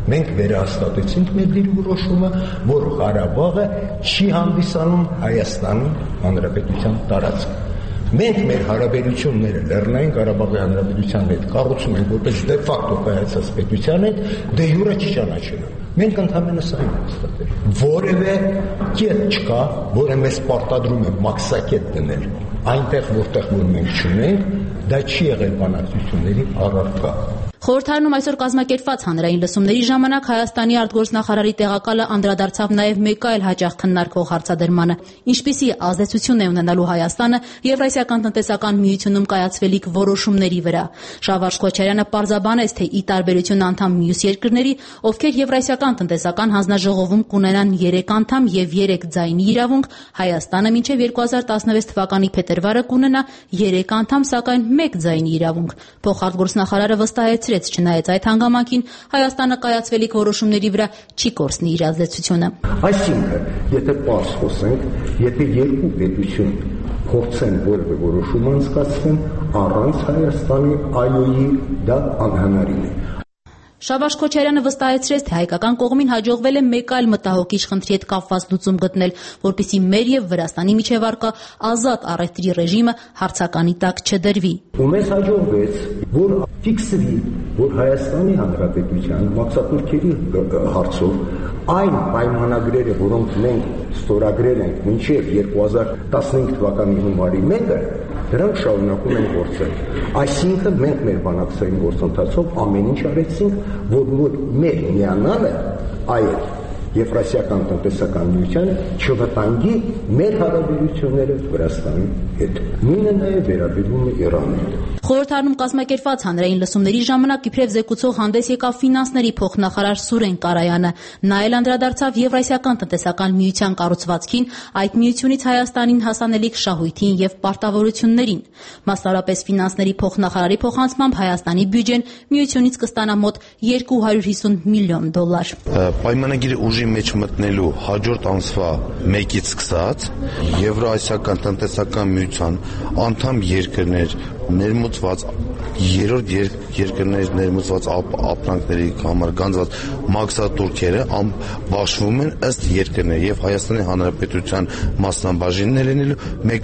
Մենք վերահաստատեցինք մեր դիրքորոշումը, որ Ղարաբաղը չի հանդիսանում Հայաստանի Հանրապետության տարածք։ Մենք մեր հարաբերությունները Լեռնային Ղարաբաղի Հանրապետության հետ կառուցում ենք որպես դե ֆակտո կայացած պետության հետ, դե յուրե չճանաչելը։ Մենք ընդհանրապես այն ենք ստացել։ Որևէ կետ չկա, որը մեզ պարտադրում է մաքսակետ դնել։ Այնտեղ, որտեղ որ մենք չունենք, դա չի եղել բանակցությունների առարկա։ Խորհրդարանում այսօր կազմակերպված հանրային լսումների ժամանակ Հայաստանի արտգործնախարարի տեղակալը անդրադարձավ նաև մեկ այլ հաճախ քննարկվող հարցադրմանը. ինչպիսի ազդեցություն է ունենալու Հայաստանը Եվրասիական տնտեսական միությունում կայացվելիք որոշումների վրա։ Շավարժ Քոչարյանը պարզաբանեց, թե ի տարբերություն անդամ մյուս երկրների, ովքեր Եվրասիական տնտեսական հանձնաժողովում կունենան 3 անդամ եւ 3 ձայնի իրավունք, Հայաստանը մինչեւ 2016 թվականի փետրվարը կունենա 3 անդամ, սակայն 1 ձայնի իրավունք։ Փոխարտգործնախարարը վստահեցրեց, չնայած այդ հանգամանքին Հայաստանը կայացվելիք որոշումների վրա չի կորցնի իր ազդեցությունը։ Այսինքն, եթե պարզ խոսենք, եթե երկու պետություն փորձեն որևէ որոշում անցկացնեն առանց Հայաստանի այոյի, դա անհնարին է։ Շավարժ Քոչարյանը վստահեցրեց, թե հայկական կողմին հաջողվել է մեկ այլ մտահոգիչ խնդրի հետ կապված լուծում գտնել, որպեսզի մեր եւ Վրաստանի միջև առկա ազատ առևտրի ռեժիմը հարցականի տակ չդրվի։ Ու մեզ հաջողվեց, որ ֆիքսվի, որ Հայաստանի Հանրապետության մաքսատուրքերի հարցով այն պայմանագրերը, որոնք մենք ստորագրել ենք մինչև 2015 թվականի հունվարի 1-ը, դրանք շարունակում են գործել։ Այսինքն մենք մեր բանակցային գործընթացով ամեն ինչ արեցինք, որ մեր միանալը այլ Եվրասիական տնտեսական միությանը չվտանգի մեր հարաբերությունները Վրաստանի հետ։ Նույնը նաև վերաբերում է Իրանին։ Խորհրդարանում կազմակերպված հանրային լսումների ժամանակ իբրև զեկուցող հանդես եկավ ֆինանսների փոխնախարար Սուրեն Կարայանը։ Նա էլ անդրադարձավ Եվրասիական տնտեսական միության կառուցվածքին, այդ միությունից Հայաստանին հասանելիք շահույթին եւ պարտավորություններին։ Մասնավորապես ֆինանսների փոխնախարարի փոխանցմամբ Հայաստանի բյուջեն միությունից կստանա մոտ $250 միլիոն։ Պայմանագիրը ուժի մեջ մտնելու հաջորդ ամսվա 1-ից սկսած Եվրասիական տնտեսական միության անդամ երկրներ ներմուծված երրորդ երկրներ ներմուծված ապրանքների համար գանձված մաքսատուրքերը բաշխվում են ըստ երկրներ եւ Հայաստանի Հանրապետության մասնաբաժիններ լինելու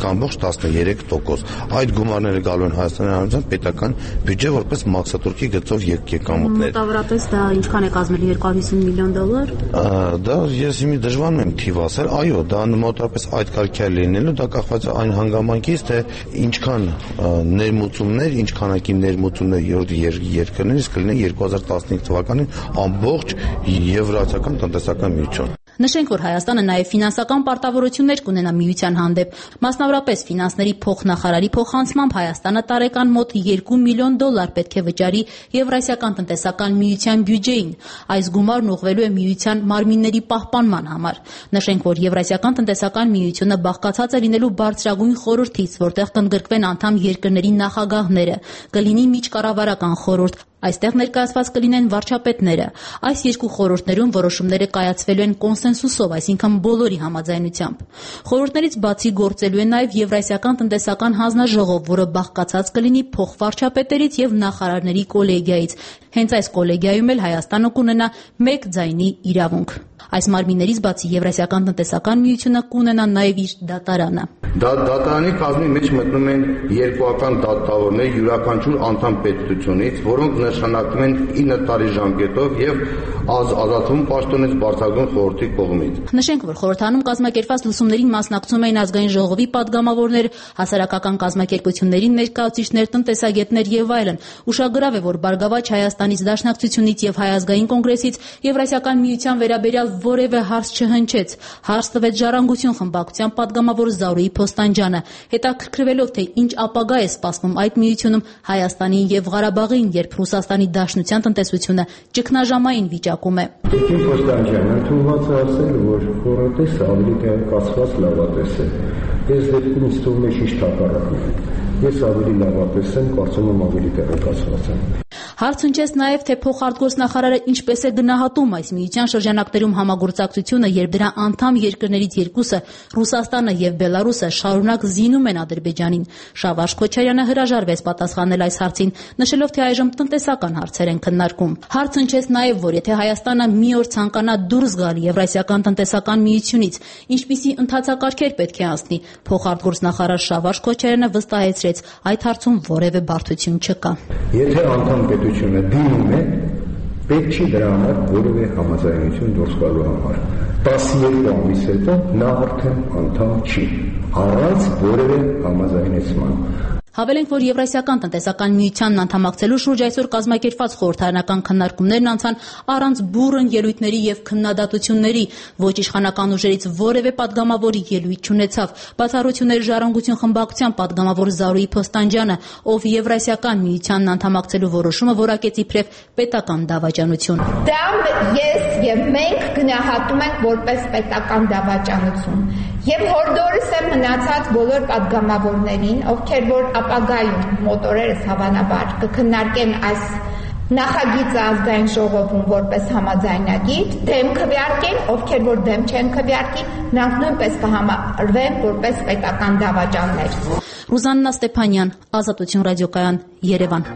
1.13%։ Այդ գումարները գալու են Հայաստանի Հանրապետության պետական բյուջե որպես մաքսատուրքի գծով եկամուտներ։ Մոտավորապես դա ինչքան է կազմել $250 միլիոն։ Դա ես իմի դժվարում եմ թիվ ասել, այո, դա մոտավորապես այդ կարգի լինելու, դա կախված է այն հանգամանքից, թե ինչքան ներմուծումներ, ինչ քանակի ներմուծումներ երրորդ երկրներից կլինեն 2015 թվականին ամբողջ Եվրասիական տնտեսական միություն։ Նշենք, որ Հայաստանը նաև ֆինանսական պարտավորություններ կունենա միության հանդեպ։ Մասնավորապես ֆինանսների փոխնախարարի փոխանցմամբ Հայաստանը տարեկան մոտ $2 միլիոն պետք է վճարի Եվրասիական տնտեսական միության բյուջեին։ Այս գումարն ուղղվելու է միության մարմինների պահպանման համար։ Նշենք, որ Եվրասիական տնտեսական միությունը բաղկացած է լինելու բարձրագույն խորհրդից, որտեղ կընդգրկվեն անդամ երկրների նախագահները, կլինի միջկառավարական խորհուրդ։ Այստեղ ներկայացված կլինեն վարչապետները։ Այս երկու խորհուրդներում որոշումները կայացվելու են կոնսենսուսով, այսինքն բոլորի համաձայնությամբ։ Խորհուրդներից բացի գործելու է նաև Եվրասիական տնտեսական հանձնաժողով, որը բաղկացած կլինի փոխվարչապետերից եւ նախարարների կոլեգիայից։ Հենց այս կոլեգիայում էլ Հայաստանը կունենա 1 ձայնի իրավունք։ Այս մարմիններից բացի Եվրասիական տնտեսական միությունը կունենա նաև իր դատարանը։ Դատարանի կազմի մեջ մտնում են երկուական դատավորներ յուրաքանչյուր անդամ պետությունից, որոնք նշանակվում են 9 տարի ժամկետով եւ ազատվում պաշտոնից բարձրագույն խորհրդի կողմից։ Նշենք, որ խորհրդանում կազմակերպված լսումներին մասնակցում էին ազգային ժողովի падգամավորներ, հասարակական կազմակերպությունների ներկայացուցիչներ, տնտեսագետներ եւ այլն։ Ուշագրավ է, որ Բարգավաճ Հայաստանից, Դաշնակցությունից եւ Հայ ազգային կոնգրեսից Եվրասիական միության վերաբերյալ որևէ հարց չհնչեց։ Հարց տվեց Ժառանգություն խմբակցության падգամավոր Զարուհի Փոստանջյանը, հետաքրքրվելով, թե ինչ ապագա է սպասվում այդ միությունում Հայաստանին եւ Ղարաբաղին, երբ Ռուսաստանի Դաշնության տնտեսությունը ճգնաժամային վիճակում է։ Տիկին Փոստանջյանը ընդունված է ասել, որ խորհրդը ավելի տեղեկացված լավատես է։ Այս դեպքում ինձ թվում է ճիշտ հակառակն է։ Ես ավելի լավատես եմ, կարծում եմ ավելի տեղեկացված եմ։ Հարց հնչեց նաև, թե փոխարտգործնախարարը ինչպես է գնահատում այս միության շրջանակներում համագործակցությունը, երբ դրա անդամ երկրներից երկուսը Ռուսաստանը եւ Բելարուսը շարունակ զինում են Ադրբեջանին։ Շավարժ Քոչարյանը հրաժարվեց պատասխանել այս հարցին, նշելով, թե այժմ տնտեսական հարցեր են քննարկում։ Հարց հնչեց նաև, որ եթե Հայաստանը մի օր ցանկանա դուրս գալ Եվրասիական տնտեսական միությունից, ինչպիսի ընթացակարգեր պետք է անցնի։ Փոխարտգործնախարար Շավարժ Քոչարյանը վստահեցրեց, այդ հարցում որևէ բարդություն չկա։ Եթե անդամ պետությունը դիմում է, պետք չի դրա համար որևէ համաձայնություն դուրս գալու համար։ 12 ամիս հետո նա արդեն անդամ չի, առանց որևէ համաձայնեցման։ Հավելենք, որ Եվրասիական տնտեսական միությանն անդամակցելու շուրջ այսօր կազմակերպված խորհրդարանական քննարկումներն անցան առանց բուռն ելույթների եւ քննադատությունների, ոչ իշխանական ուժերից որևէ падգամավորի ելույթ չունեցավ։ Բացառությունների ժառանգություն խմբակցության падգամավոր Զարուհի Փոստանջյանը, ով Եվրասիական միությանն անդամակցելու որոշումը որակեց իբրև պետական դավաճանություն։ Դա ես եւ մենք գնահատում ենք որպես պետական դավաճանություն։ Եվ հորդորս եմ մնացած բոլոր падգամավորներին, ովքեր որ ապագայում մոտորերս հավանաբար կքննարկեն այս նախագիծը ազգային ժողովում որպես համաձայնագիր, դեմ քվեարկեն, ովքեր որ դեմ չեն քվեարկի, նրանք նույնպես կհամարվեն որպես պետական դավաճաններ։ Ռուզաննա Ստեփանյան, Ազատություն ռադիոկայան, Երևան։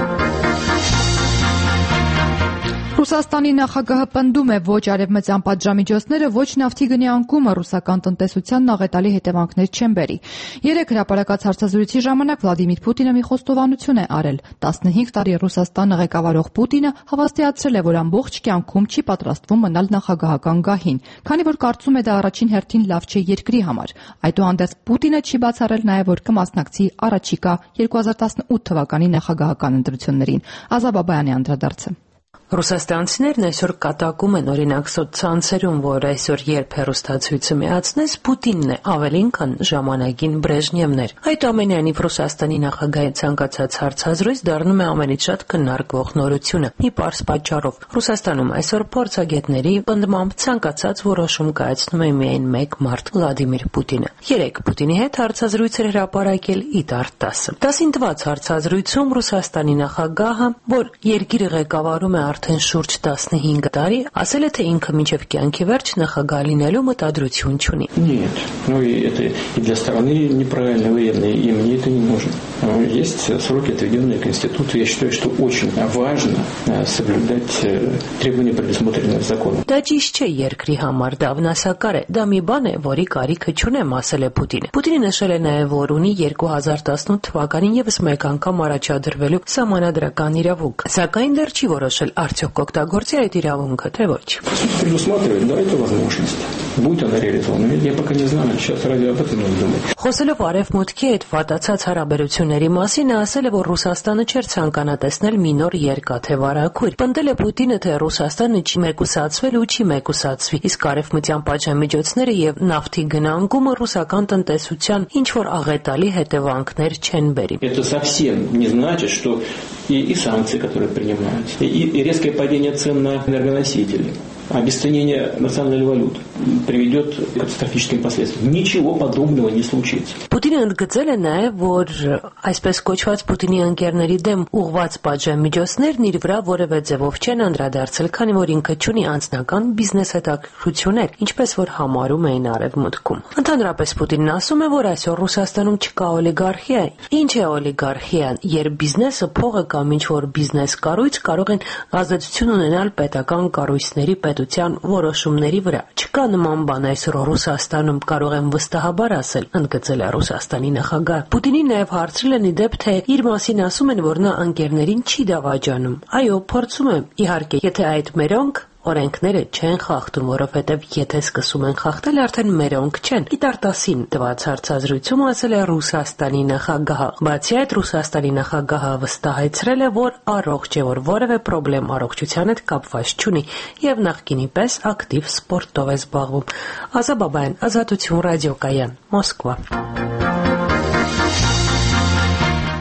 Ռուսաստանի նախագահը պնդում է ոչ արևմտյան պատժամիջոցները, ոչ նավթի գնի անկումը ռուսական տնտեսությանն աղետալի հետևանքներ չեն բերի։ Երեկ հրապարակած հարցազրույցի ժամանակ Վլադիմիր Պուտինը մի խոստովանություն է արել։ 15 տարի Ռուսաստանը ղեկավարող Պուտինը հավաստիացրել է, որ ամբողջ կյանքում չի պատրաստվում մնալ նախագահական գահին, քանի որ կարծում է դա առաջին հերթին լավ չէ երկրի համար։ Այդուհանդերձ Պուտինը չի բացառել նաև, որ կմասնակցի առաջիկա 2018 թվականի նախագահական ընտրություններին։ Ազա Բաբայանի անդրադարձը։ Ռուսաստանցիներն այսօր կատակում են օրինակ սոցցանցերում, որ այսօր երբ հեռուստացույցը միացնես, Պուտինն է ավելին, քան ժամանակին Բրեժնևն էր։ Այդ ամենայնիվ Ռուսաստանի նախագահի ցանկացած հարցազրույց դառնում է ամենից շատ քննարկվող նորությունը։ Մի պարզ պատճառով Ռուսաստանում այսօր փորձագետների պնդմամբ ցանկացած որոշում կայացնում է միայն մեկ մարդ՝ Վլադիմիր Պուտինը։ Երեկ Պուտինի հետ հարցազրույց էր հրապարակել Իդար 10։ 10-ին տված հարցազրույցում Ռուսաստանի նախագահը, որ երկիրը ղեկավարում է արդեն շուրջ 15 տարի, ասել է, թե ինքը մինչև կյանքի վերջ նախագահ լինելու մտադրություն չունի։ Нет, ну и это и для страны неправильно военно, и мне это не нужно. Есть сроки, отведенные Конституцией. Я считаю, что очень важно соблюдать требования, предусмотренные законом. Դա ճիշտ չէ երկրի համար, դա վնասակար է։ Դա մի բան է, որի կարիքը չունեմ, ասել է Պուտինը։ Պուտինը նշել է նաև, որ ունի 2018 թվականին եւս մեկ անգամ առաջադրվելու սահմանադրական իրավունք, սակայն դեռ չի որոշել արդյոք կօգտագործի այդ իրավունքը, թե ոչ։ Предусматривает, да, это возможность. Будь она реализована. Я пока не знаю, сейчас ради об этом надо думать. Խոսելով Արևմուտքի հետ վատացած հարաբերությունների մասին, ասել է, որ Ռուսաստանը չէր ցանկանա տեսնել մի նոր երկաթե վարագույր։ Պնդել է Պուտինը, թե Ռուսաստանը չի մեկուսացվել ու չի մեկուսացվի, իսկ արևմտյան պատժամիջոցները եւ նավթի գնանկումը ռուսական տնտեսության ինչ որ աղետալի հետևանքներ չեն բերի։ Это совсем не значит, что и санкции, которые принимаются, и резкое падение цен на энергоносители, обесценение национальной валюты приведет к катастрофическим последствиям. Ничего подобного не случится. Պուտինը ընդգծել է նաև, որ այսպես կոչված Պուտինի ընկերների դեմ ուղղված պատժամիջոցներն իր վրա որևէ ձևով չեն անդրադարձել, քանի որ ինքը չունի անձնական բիզնես հետաքրքրություններ, ինչպես որ համարում էին Արևմուտքում։ Ընդհանրապես Պուտինն ասում է, որ այսօր Ռուսաստանում չկա օլիգարխիա։ Ինչ է օլիգարխիան, երբ բիզնեսը, փողը կամ ինչ որ բիզնես կառույց կարող են ազդեցություն ունենալ պետական կառույցների պետության որոշումների վրա։ Չկա նման բան այսօր Ռուսաստանում, կարող եմ վստահաբար ասել, ընդգծել է Ռուսաստանի նախագահ։ Պուտինին նաև հարցրել են իդեպ, թե իր մասին ասում են, որ նա ընկերներին չի դավաճանում։ Այո, փորձում եմ, իհարկե, եթե այդ մերոնք օրենքները չեն խախտում, որովհետև եթե սկսում են խախտել, արդեն մերոնք չեն։ Իդար 10-ին տված հարցազրույցում ասել է Ռուսաստանի նախագահը։ Բացի այդ, Ռուսաստանի նախագահը վստահեցրել է, որ առողջ է, որ որևէ խնդրեմ առողջության հետ կապված չունի եւ նախկինի պես ակտիվ սպորտով է զբաղվում։ Ազա Բաբայան, Ազատություն ռադիոկայան, Մոսկվա։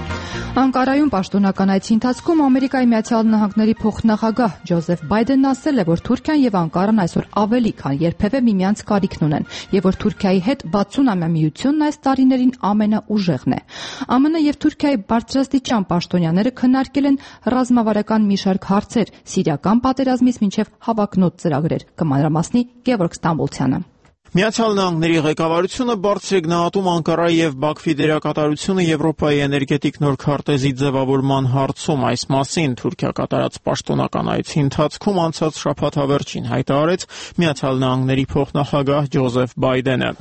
Անկարայում պաշտոնական այցի ընթացքում Ամերիկայի Միացյալ Նահանգների փոխնախագահ Ջոզեֆ Բայդենն ասել է, որ Թուրքիան եւ Անկարան այսօր ավելի քան երբևէ միմյանց կարիքն ունեն եւ որ Թուրքիայի հետ 60-ամյա միությունն այս տարիներին ամենաուժեղն է։ ԱՄՆ եւ Թուրքիայի բարձրաստիճան պաշտոնյաները քննարկել են ռազմավարական մի շարք հարցեր, սիրիական պատերազմից մինչեւ հավակնոտ ծրագրեր։ Կմանրամասնի Գևորգ Ստամբոլցյանը։ Միացյալ Նահանգների ղեկավարությունը բարձր է գնահատում Անկարայի եւ Բաքվի դերակատարությունը Եվրոպայի էներգետիկ նոր քարտեզի ձևավորման հարցում։ Այս մասին Թուրքիա կատարած պաշտոնական այցի ընթացքում անցած շաբաթ հավերժին հայտարարեց Միացյալ Նահանգների փոխնախագահ Ջոզեֆ Բայդենը։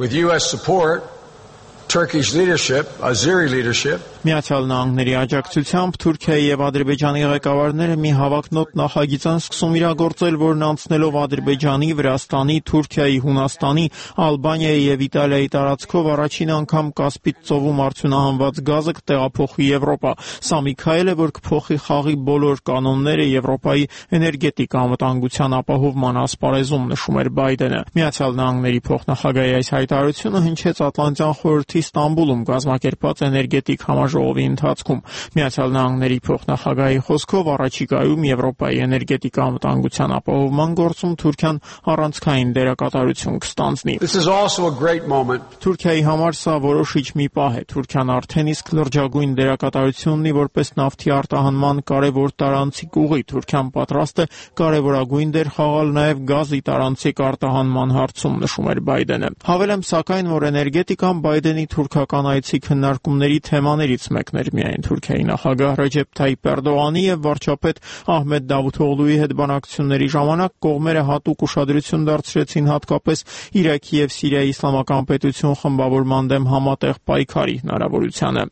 Turkish leadership, Azeri leadership. Միացյալ Նահանգների աջակցությամբ Թուրքիայի եւ Ադրբեջանի ղեկավարները մի հավակնոտ նախագիծ են սկսում իրագործել, որն անցնելով Ադրբեջանի, Վրաստանի, Թուրքիայի, Հունաստանի, Ալբանիայի եւ Իտալիայի տարածքով առաջին անգամ Կասպից ծովում արդյունահանված գազը կտեղափոխի Եվրոպա։ Սա մի քայլ է, որ կփոխի խաղի բոլոր կանոնները Եվրոպայի էներգետիկ անվտանգության ապահովման ասպարեզում, նշում էր Բայդենը։ Միացյալ Նահանգների փոխնախագահի այս հայտարարությունը հնչեց Ատլանտյան խորհրդի Ստամբուլում կազմակերպված էներգետիկ համաժողովի ընթացքում։ Միացյալ Նահանգների փոխնախագահի խոսքով առաջիկայում Եվրոպայի էներգետիկ անվտանգության ապահովման գործում Թուրքիան առանցքային դերակատարություն կստանձնի։ Թուրքիայի համար սա որոշիչ մի պահ է։ Թուրքիան արդեն իսկ լրջագույն դերակատարություն ունի որպես նավթի արտահանման կարևոր տարանցիկ ուղի։ Թուրքիան պատրաստ է կարևորագույն դեր խաղալ նաև գազի տարանցիկ արտահանման հարցում, նշում էր Բայդենը։ Հավելեմ սակայն, որ էներգետիկան Բայդենի թուրքական այցի քննարկումների թեմաներից մեկն էր միայն Թուրքիայի նախագահ Ռեջեփ Թայիփ Էրդողանի եւ վարչապետ Ահմեդ Դավութօղլուի հետ բանակցությունների ժամանակ կողմերը հատուկ ուշադրություն դարձրեցին հատկապես Իրաքի եւ Սիրիայի իսլամական պետություն խմբավորման դեմ համատեղ պայքարի հնարավորությանը։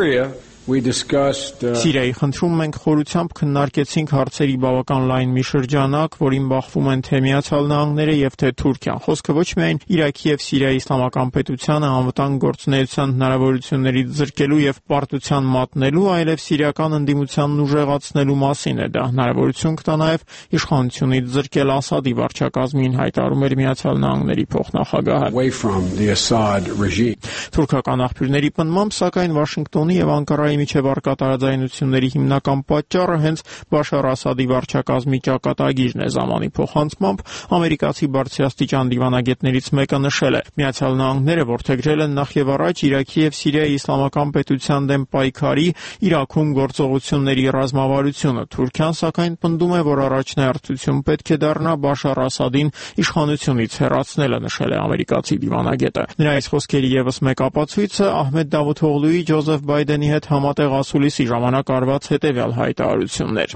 Սիրիայի խնդրում մենք խորությամբ քննարկեցինք հարցերի բավական լայն մի շրջանակ, որին բախվում են թե Միացյալ Նահանգները եւ թե Թուրքիան։ Խոսքը ոչ միայն Իրաքի եւ Սիրիայի իսլամական պետությանը անվտանգ գործունեության հնարավորություններից զրկելու եւ պարտության մատնելու, այլև սիրիական ընդդիմությանն ուժեղացնելու մասին է։ Դա հնարավորություն կտա նաեւ իշխանությունից զրկել Ասադի վարչակազմին, հայտարարում էր Միացյալ Նահանգների փոխնախագահը։ Թուրքական աղբյուրների պնդմամբ, սակայն Վաշինգտոնի եւ Անկարայի միջև առկա տարաձայնությունների հիմնական պատճառը հենց Բաշար Ասադի վարչակազմի ճակատագիրն է։ Զամանի փոխանցմամբ ամերիկացի բարձրաստիճան դիվանագետներից մեկը նշել է. Միացյալ Նահանգները որդեգրել են նախ եւ առաջ Իրաքի եւ Սիրիայի իսլամական պետության դեմ պայքարի Իրաքում գործողությունների ռազմավարությունը։ Թուրքիան սակայն պնդում է, որ առաջնահերթություն պետք է դառնա Բաշար Ասադին իշխանությունից հեռացնելը, նշել է ամերիկացի դիվանագետը։ Նրա այս խոսքերի եւս մեկ ապացույցը Ահմեդ Դավութօղլուի Ջոզեֆ Բայդենի հետ համատեղ ասուլիսի ժամանակ արված հետևյալ հայտարարություններ։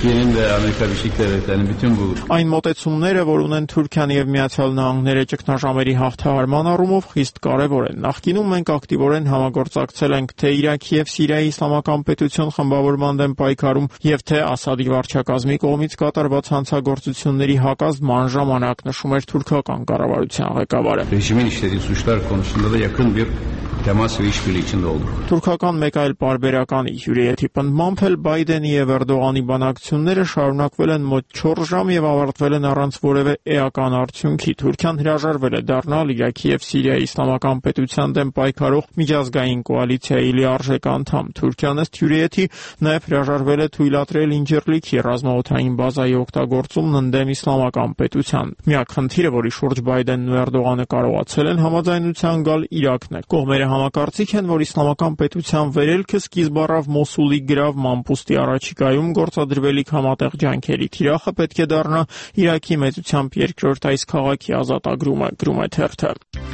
Այն մոտեցումները, որ ունեն Թուրքիան եւ Միացյալ Նահանգները ճգնաժամերի հաղթահարման առումով, խիստ կարեւոր են։ Նախկինում մենք ակտիվորեն համագործակցել ենք թե Իրաքի եւ Սիրիայի իսլամական պետություն խմբավորման դեմ պայքարում եւ թե Ասադի վարչակազմի կողմից կատարված հանցագործությունների հակազդման ժամանակ, նշում էր թուրքական կառավարության ղեկավարը։ Թուրքական մեկ այլ պարբերականի հյուրիեթի պնդմամբ էլ Բայդենի եւ Էրդողանի բանակցությունները շարունակվել են մոտ 4 ժամ եւ ավարտվել են առանց որևէ էական արդյունքի։ Թուրքիան հրաժարվել է դառնալ Իրաքի եւ Սիրիայի իսլամական պետության դեմ պայքարող միջազգային կոալիցիայի լիարժեք անդամ։ Թուրքիան ըստ հյուրիեթի նաեւ հրաժարվել է թույլատրել Ինջիրլիքի ռազմաօդային բազայի օգտագործումն ընդդեմ իսլամական պետության։ Միակ խնդիրը, որի շուրջ Բայդենն ու Էրդողանը կարողացել են համաձայնության գալ, Իրաքն է։ Կողմերը համակարծիք են, որ իսլամական պետության վերելքը սկիզբ առավ Մոսուլի գրավման, պուստի առաջիկայում գործադրվելիք համատեղ ջանքերի թիրախը պետք է դառնա Իրաքի մեծությամբ երկրորդ այս քաղաքի ազատագրումը, գրում է թերթը։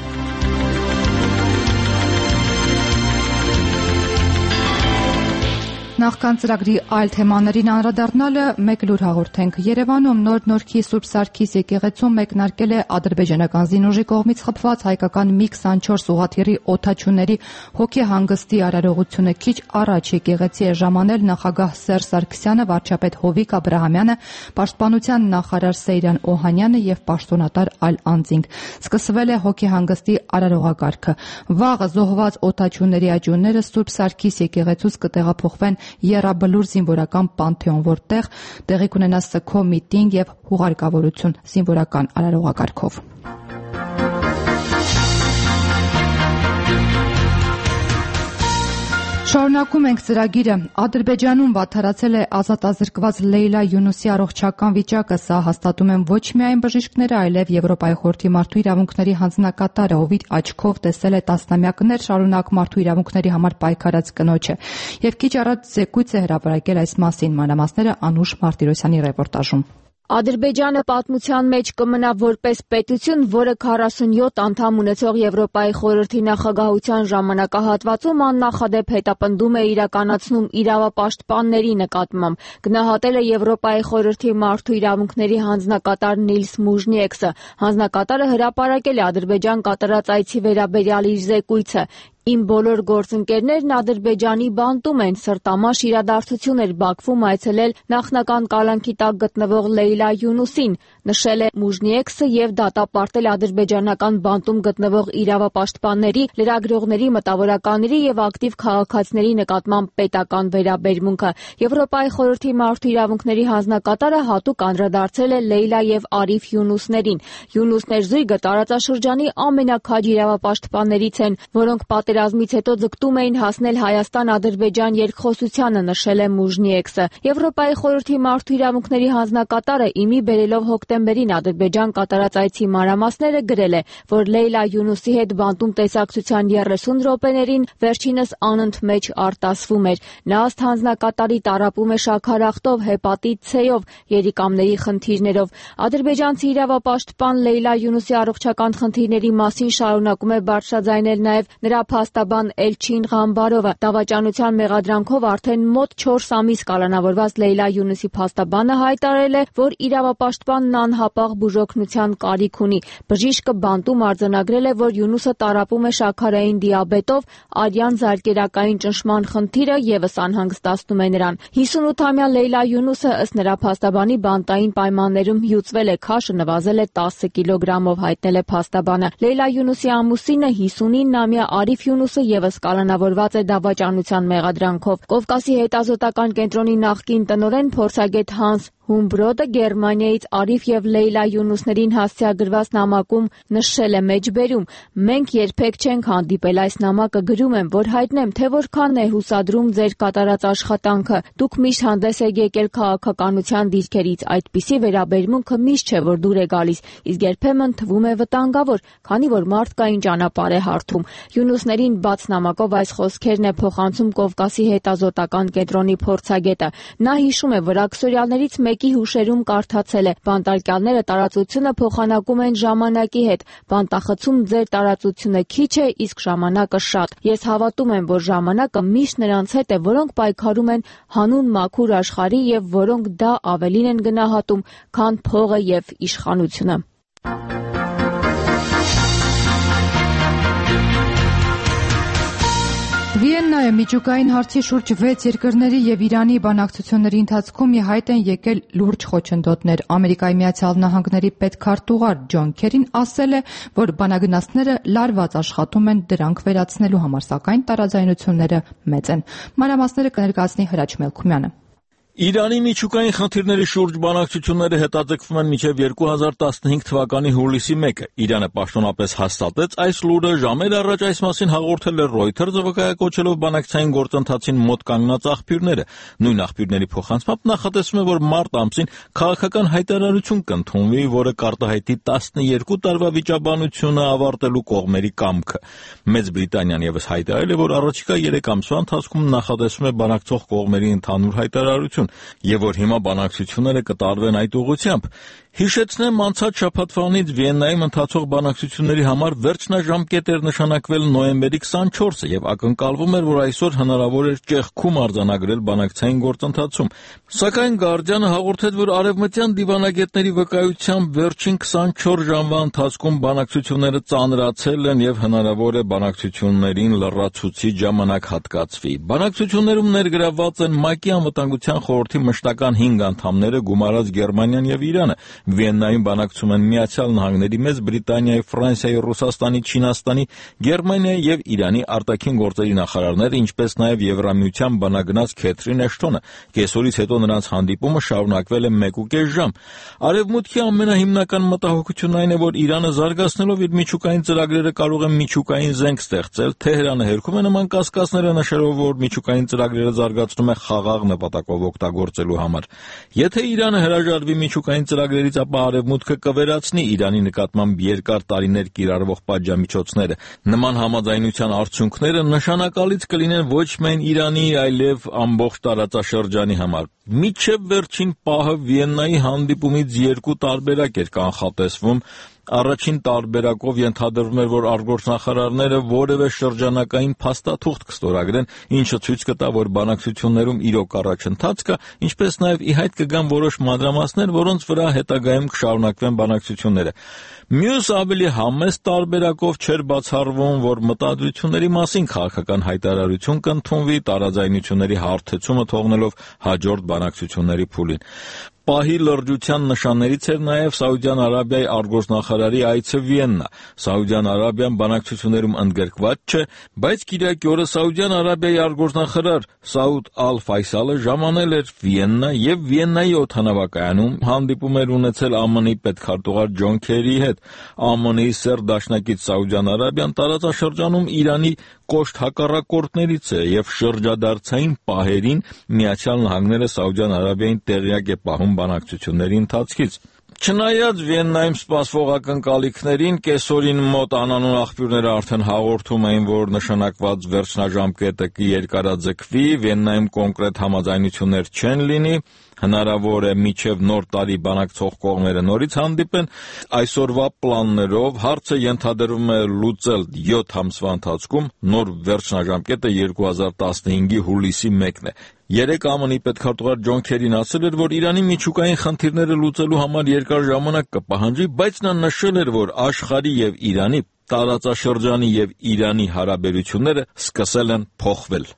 Նախքան ծրագրի այլ թեմաներին անդրադառնալը մեկ լուր հաղորդենք։ Երևանում Նոր-Նորքի Սուրբ Սարգիս եկեղեցում մեկնարկել է ադրբեջանական զինուժի կողմից խփված հայկական MiG-24 ուղղաթիռի օդաչուների հոգեհանգստի արարողությունը քիչ առաջ եկեղեցի է ժամանել նախագահ Սերժ Սարգսյանը, վարչապետ Հովիկ Աբրահամյանը, պաշտպանության նախարար Սեյրան Օհանյանը եւ պաշտոնատար այլ անձինք։ Սկսվել է հոգեհանգստի արարողակարգը։ Վաղը զոհված օդաչուների աջունները Սուրբ Սարգիս եկեղեցուց կտեղափոխվեն Եռաբլուր զինվորական պանթեոն, որտեղ տեղի կունենա սգո միտինգ եւ հուղարկավորություն զինվորական արարողակարգով։ Շարունակում ենք ծրագիրը։ Ադրբեջանում վատթարացել է ազատազրկված Լեյլա Յունուսի առողջական վիճակը։ Սա հաստատում են ոչ միայն բժիշկները, այլև Եվրոպայի խորհրդի մարդու իրավունքների հանձնակատարը, ով իր աչքով տեսել է տասնամյակներ շարունակ մարդու իրավունքների համար պայքարած կնոջը։ Եվ քիչ առաջ զեկույց է հրապարակել այս մասին։ Մանրամասները Անուշ Մարտիրոսյանի ռեպորտաժում։ Ադրբեջանը պատմության մեջ կմնա որպես պետություն, որը 47 անդամ ունեցող Եվրոպայի խորհրդի նախագահության ժամանակահատվածում աննախադեպ հետապնդում է իրականացնում իրավապաշտպանների նկատմամբ, գնահատել է Եվրոպայի խորհրդի մարդու իրավունքների հանձնակատար Նիլս Մուժնիեքսը։ Հանձնակատարը հրապարակել է Ադրբեջան կատարած այցի վերաբերյալ իր զեկույցը։ Իմ բոլոր գործընկերներն Ադրբեջանի բանտում են, սրտամաշ իրադարձություն էր Բաքվում այցելել նախնական կալանքի տակ գտնվող Լեյլա Յունուսին, նշել է Մուժնիեքսը եւ դատապարտել ադրբեջանական բանտում գտնվող իրավապաշտպանների, լրագրողների, մտավորականների եւ ակտիվ քաղաքացիների նկատմամբ պետական վերաբերմունքը։ Եվրոպայի խորհրդի մարդու իրավունքների հանձնակատարը հատուկ անդրադարձել է Լեյլա եւ Արիֆ Յունուսներին։ Յունուսներ զույգը տարածաշրջանի ամենաքաջ իրավապաշտպաններից են, որոնք պատերազմից հետո ձգտում էին հասնել Հայաստան-Ադրբեջան երկխոսությանը, նշել է Մուժնիեքսը։ Եվրոպայի խորհրդի մարդու իրավունքների հանձնակատարը իմի բերելով հոկտեմբերին Ադրբեջան կատարած այցի մանրամասները գրել է, որ Լեյլա Յունուսի հետ բանտում տեսակցության 30 րոպեներին վերջինս անընդմեջ արտասվում էր։ Նա ըստ հանձնակատարի տառապում է շաքարախտով, հեպատիտ C-ով, երիկամների խնդիրներով։ Ադրբեջանցի իրավապաշտպան Լեյլա Յունուսի առողջական խնդիրների մասին շարունակում է բարձրաձայնել նաև նրա փաստաբան Էլչին Ղամբարովը։ Դավաճանության մեղադրանքով արդեն մոտ 4 ամիս կալանավորված Լեյլա Յունուսի փաստաբանը հայտարարել է, որ իրավապաշտպանն անհապաղ բուժօգնության կարիք ունի։ Բժիշկը բանտում արձանագրել է, որ Յունուսը տառապում է շաքարային դիաբետով, արյան զարկերակային ճնշման խնդիրը ևս անհանգստացնում է նրան։ 58-ամյա Լեյլա Յունուսը ըստ նրա փաստաբանի բանտային պայմաններում հյուծվել է, քաշը նվազել է 10 կիլոգրամով, հայտնել է փաստաբանը։ Լեյլա Յունուսի ամուսինը 59-ամյա Արիֆ Յունուսը ևս կալանավորված է դավաճանության մեղադրանքով։ Կովկասի հետազոտական կենտրոնի նախկին տնօրեն փորձագետ Հանս Հումբրոդը Գերմանիայից Արիֆ եւ Լեյլա Յունուսներին հասցեագրված նամակում նշել է մեջբերում. «Մենք երբեք չենք հանդիպել այս նամակը, գրում եմ, որ հայտնեմ, թե որքանն է հուսադրում ձեր կատարած աշխատանքը։ Դուք միշտ հանդես եք եկել քաղաքականության դիրքերից, այդպիսի վերաբերմունքը միշտ չէ, որ դուր է գալիս, իսկ երբեմն թվում է վտանգավոր, քանի որ մարդկային ճանապարհ է հարթում»։ Յունուսներին բաց նամակով այս խոսքերն է փոխանցում Կովկասի հետազոտական կենտրոնի փորձագետը։ Նա հիշում է, որ աքսորյալներից մեկի հուշերում կարդացել է. «Բանտարկյալները տարածությունը փոխանակում են ժամանակի հետ։ Բանտախցում ձեր տարածությունը քիչ է, իսկ ժամանակը շատ։ Ես հավատում եմ, որ ժամանակը միշտ նրանց հետ է, որոնք պայքարում են հանուն մաքուր աշխարհի եւ որոնք դա ավելին են գնահատում, քան փողը եւ իշխանությունը»։ Վիեննայում միջուկային հարցի շուրջ 6 երկրների եւ Իրանի բանակցությունների ընթացքում ի հայտ են եկել լուրջ խոչընդոտներ։ Ամերիկայի Միացյալ Նահանգների պետքարտուղար Ջոն Քերին ասել է, որ բանագնացները լարված աշխատում են դրանք վերացնելու համար, սակայն տարաձայնությունները մեծ են։ Մանրամասները կներկայացնի Հրաչ Մելքումյանը։ Իրանի միջուկային խնդիրների շուրջ բանակցությունները հետաձգվում են մինչև 2015 թվականի հուլիսի 1-ը։ Իրանը պաշտոնապես հաստատեց այս լուրը, ժամեր առաջ այս մասին հաղորդել է Reuters-ը, վկայակոչելով բանակցային գործընթացին մոտ կանգնած աղբյուրները։ Նույն աղբյուրների փոխանցմամբ նախատեսվում է, որ մարտ ամսին քաղաքական հայտարարություն կընդունվի, որը կարտահայտի 12 տարվա վիճաբանությունը ավարտելու կողմերի կամքը։ Մեծ Բրիտանիան ևս հայտարարել է, որ առաջիկա 3 ամսվա ընթացքում նախատեսվում է բանակցող կողմերի ընդհանուր հայտարարություն, եւ որ հիմա բանակցությունները կտարվեն այդ ուղղությամբ։ Հիշեցնեմ, անցած շաբաթվանից Վիեննայում ընթացող բանակցությունների համար վերջնաժամկետ էր նշանակվել նոյեմբերի 24-ը եւ ակնկալվում էր, որ այսօր հնարավոր էր ճեղքում արձանագրել բանակցային գործընթացում։ Սակայն Guardian-ը հաղորդեց, որ արևմտյան դիվանագետների վկայությամբ վերջին 24 ժամվա ընթացքում բանակցությունները ծանրացել են եւ հնարավոր է բանակցություններին լրացուցիչ ժամանակ հատկացվի։ Բանակցություններում ներգրավված են ՄԱԿ-ի անվտանգության խորհրդի մշտական 5 անդամները, գումարած Գերմանիան եւ Իրանը։ Վիեննայում բանակցում են Միացյալ Նահանգների, Մեծ Բրիտանիայի, Ֆրանսիայի, Ռուսաստանի, Չինաստանի, Գերմանիայի եւ Իրանի արտաքին գործերի նախարարները, ինչպես նաեւ Եվրամիության բանագնաց Քեթրին Էշթոնը։ Կեսօրից հետո նրանց հանդիպումը շարունակվել է 1.5 ժամ։ Արևմուտքի ամենահիմնական մտահոգությունն այն է, որ Իրանը զարգացնելով իր միջուկային ծրագրերը կարող է միջուկային զենք ստեղծել։ Թեհրանը հերքում է նման կասկածները, նշելով, որ միջուկային ծրագրերը զարգացնում է խաղաղ նպատակով օգտագործելու համար։ Եթե Իրանը հրաժարվի միջուկային ծրագրերից, ապա Արևմուտքը կվերացնի Իրանի նկատմամբ երկար տարիներ կիրառվող պատժամիջոցները։ Նման համաձայնության արդյունքները նշանակալից կլինեն ոչ միայն Իրանի, այլև ամբողջ տարածաշրջանի համար։ Մինչև վերջին պահը Վիեննայի հանդիպումից երկու տարբերակ էր կանխատեսվում։ Առաջին տարբերակով ենթադրվում էր, որ արտգործնախարարները որևէ շրջանակային փաստաթուղթ կստորագրեն, ինչը ցույց կտա, որ բանակցություններում իրոք առաջընթաց կա, ինչպես նաև ի հայտ կգան որոշ մանրամասներ, որոնց վրա հետագայում կշարունակվեն բանակցությունները։ Մյուս ավելի համեստ տարբերակով չէր բացառվում, որ մտադրությունների մասին քաղաքական հայտարարություն կընդունվի, տարաձայնությունների հարթեցումը թողնելով հաջորդ բանակցությունների փուլին։ Պահի լրջության նշաններից էր նաև Սաուդյան Արաբիայի արտգործնախարարի այցը Վիեննա։ Սաուդյան Արաբիան բանակցություններում ընդգրկված չէ, բայց կիրակի օրը Սաուդյան Արաբիայի արտգործնախարար Սաուդ Ալ-Ֆայսալը ժամանել էր Վիեննա եւ Վիեննայի օդանավակայանում հանդիպում էր ունեցել ԱՄՆ-ի պետքարտուղար Ջոն Քերիի հետ։ ԱՄՆ-ի սերտ դաշնակից Սաուդյան Արաբիան տարածաշրջանում Իրանի կոշտ հակառակորդներից է եւ շրջադարձային պահերին Միացյալ Նահանգները Սաուդյան Արաբիային տեղյակ է պահում բանակցությունների ընթացքից։ Չնայած Վիեննայում սպասվող ակնկալիքներին, կեսօրին մոտ անանուն աղբյուրները արդեն հաղորդում էին, որ նշանակված վերջնաժամկետը կերկարաձգվի, Վիեննայում կոնկրետ համաձայնություններ չեն լինի, հնարավոր է մինչև նոր տարի բանակցող կողմերը նորից հանդիպեն։ Այսօրվա պլաններով հարցը ենթադրվում է լուծել 7 ամսվա ընթացքում, նոր վերջնաժամկետը 2015-ի հուլիսի 1-ն է։ Երեկ ԱՄՆ-ի պետքարտուղար Ջոն Քերին ասել էր, որ Իրանի միջուկային խնդիրները լուծելու համար երկար ժամանակ կպահանջի, բայց նա նշել էր, որ աշխարհի եւ Իրանի, տարածաշրջանի եւ Իրանի հարաբերությունները սկսել են փոխվել։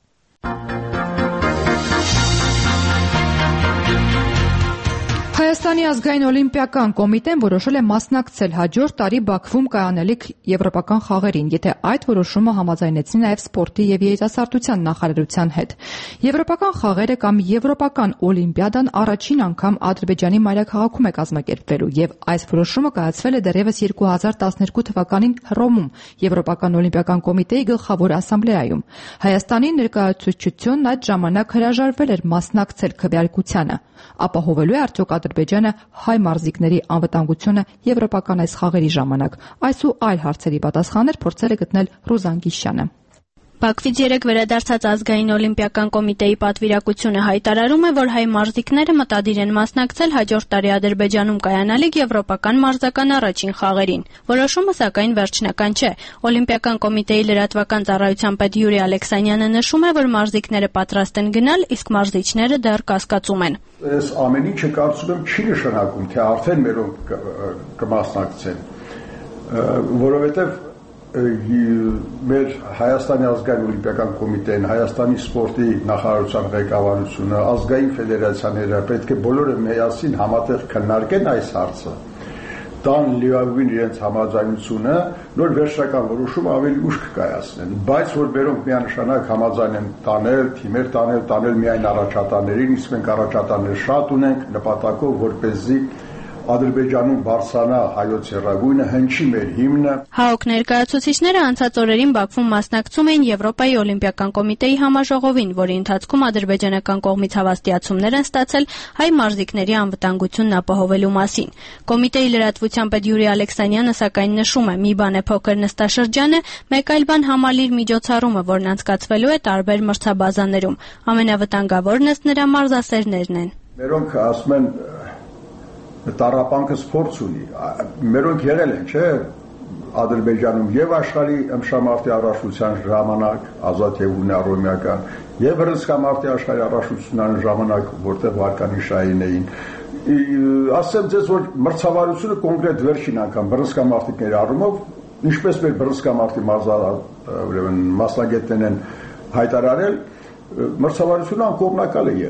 Հայաստանի ազգային օլիմպիական կոմիտեն որոշել է մասնակցել հաջորդ տարի Բաքվում կայանալիք եվրոպական խաղերին, եթե այդ որոշումը համաձայնեցնի նաև սպորտի եւ երիտասարդության նախարարության հետ։ Եվրոպական խաղերը կամ Եվրոպական օլիմպիադան առաջին անգամ Ադրբեջանի մայրաքաղաքում է կազմակերպվելու եւ այս որոշումը կայացվել է դեռևս 2012 թվականին Հռոմում Եվրոպական օլիմպիական կոմիտեի գլխավոր ասամբլեայում։ Հայաստանի ներկայացուցչությունն այդ ժամանակ հրաժարվել էր մասնակցել քվեարկությանը։ Ապահովելու է արդյոք Ադրբեջանը հայ մարզիկների անվտանգությունը եվրոպական այս խաղերի ժամանակ։ Այս ու այլ հարցերի պատասխաններ փորձել է գտնել Ռուզան Գիշյանը։ Բաքվից երեկ վերադարձած ազգային օլիմպիական կոմիտեի պատվիրակությունը հայտարարում է, որ հայ մարզիկները մտադիր են մասնակցել հաջորդ տարի Ադրբեջանում կայանալիք եվրոպական մարզական առաջին խաղերին։ Որոշումը սակայն վերջնական չէ։ Օլիմպիական կոմիտեի լրատվական ծառայության պետ Յուրի Ալեքսանյանը նշում է, որ մարզիկները պատրաստ են գնալ, իսկ մարզիչները դեռ կասկածում են։ Այս ամեն ինչը կարծում եմ չի նշանակում, թե արդեն մերոնք կմասնակցեն, որովհետև մեր Հայաստանի ազգային օլիմպիական կոմիտեն, Հայաստանի սպորտի նախարարության ղեկավարությունը, ազգային ֆեդերացիաները պետք է բոլորը միասին համատեղ քննարկեն այս հարցը, տան լիովին իրենց համաձայնությունը, նոր վերջնական որոշումը ավելի ուշ կկայացնեն, բայց որ մերոնք միանշանակ համաձայն են տանել, թիմեր տանել միայն առաջատարներին, իսկ մենք առաջատարներ շատ ունենք նպատակով, որպեսզի Ադրբեջանում բարձրանա հայոց հեռագույնը, հնչի մեր հիմնը։ ՀԱՕԿ ներկայացուցիչները անցած օրերին Բաքվում մասնակցում էին Եվրոպայի օլիմպիական կոմիտեի համաժողովին, որի ընթացքում ադրբեջանական կողմից հավաստիացումներ են ստացել հայ մարզիկների անվտանգությունն ապահովելու մասին։ Կոմիտեի լրատվության պետ Յուրի Ալեքսանյանը սակայն նշում է, մի բան է փոքր նստաշրջանը, մեկ այլ բան համալիր միջոցառումը, որն անցկացվելու է տարբեր մրցաբազաներում։ Ամենավտանգավորն ըստ նրա մարզասերներն են։ Մերոնք ասում են տառապանքս փորձ ունի, մերոնք եղել են, չէ, Ադրբեջանում եւ աշխարհի ըմբշամարտի առաջնության ժամանակ, ազատ եւ ունիառոմիական, եւ հրսկամարտի աշխարհի առաջնության ժամանակ, որտեղ վարկանիշային էին։ Ասեմ ձեզ, որ մրցավարությունը կոնկրետ վերջին անգամ հրսկամարտիկների առումով, ինչպես մեր հրսկամարտի ուրեմն մասնագետներն են հայտարարել, մրցավարությունը անկողմնակալ է եղել։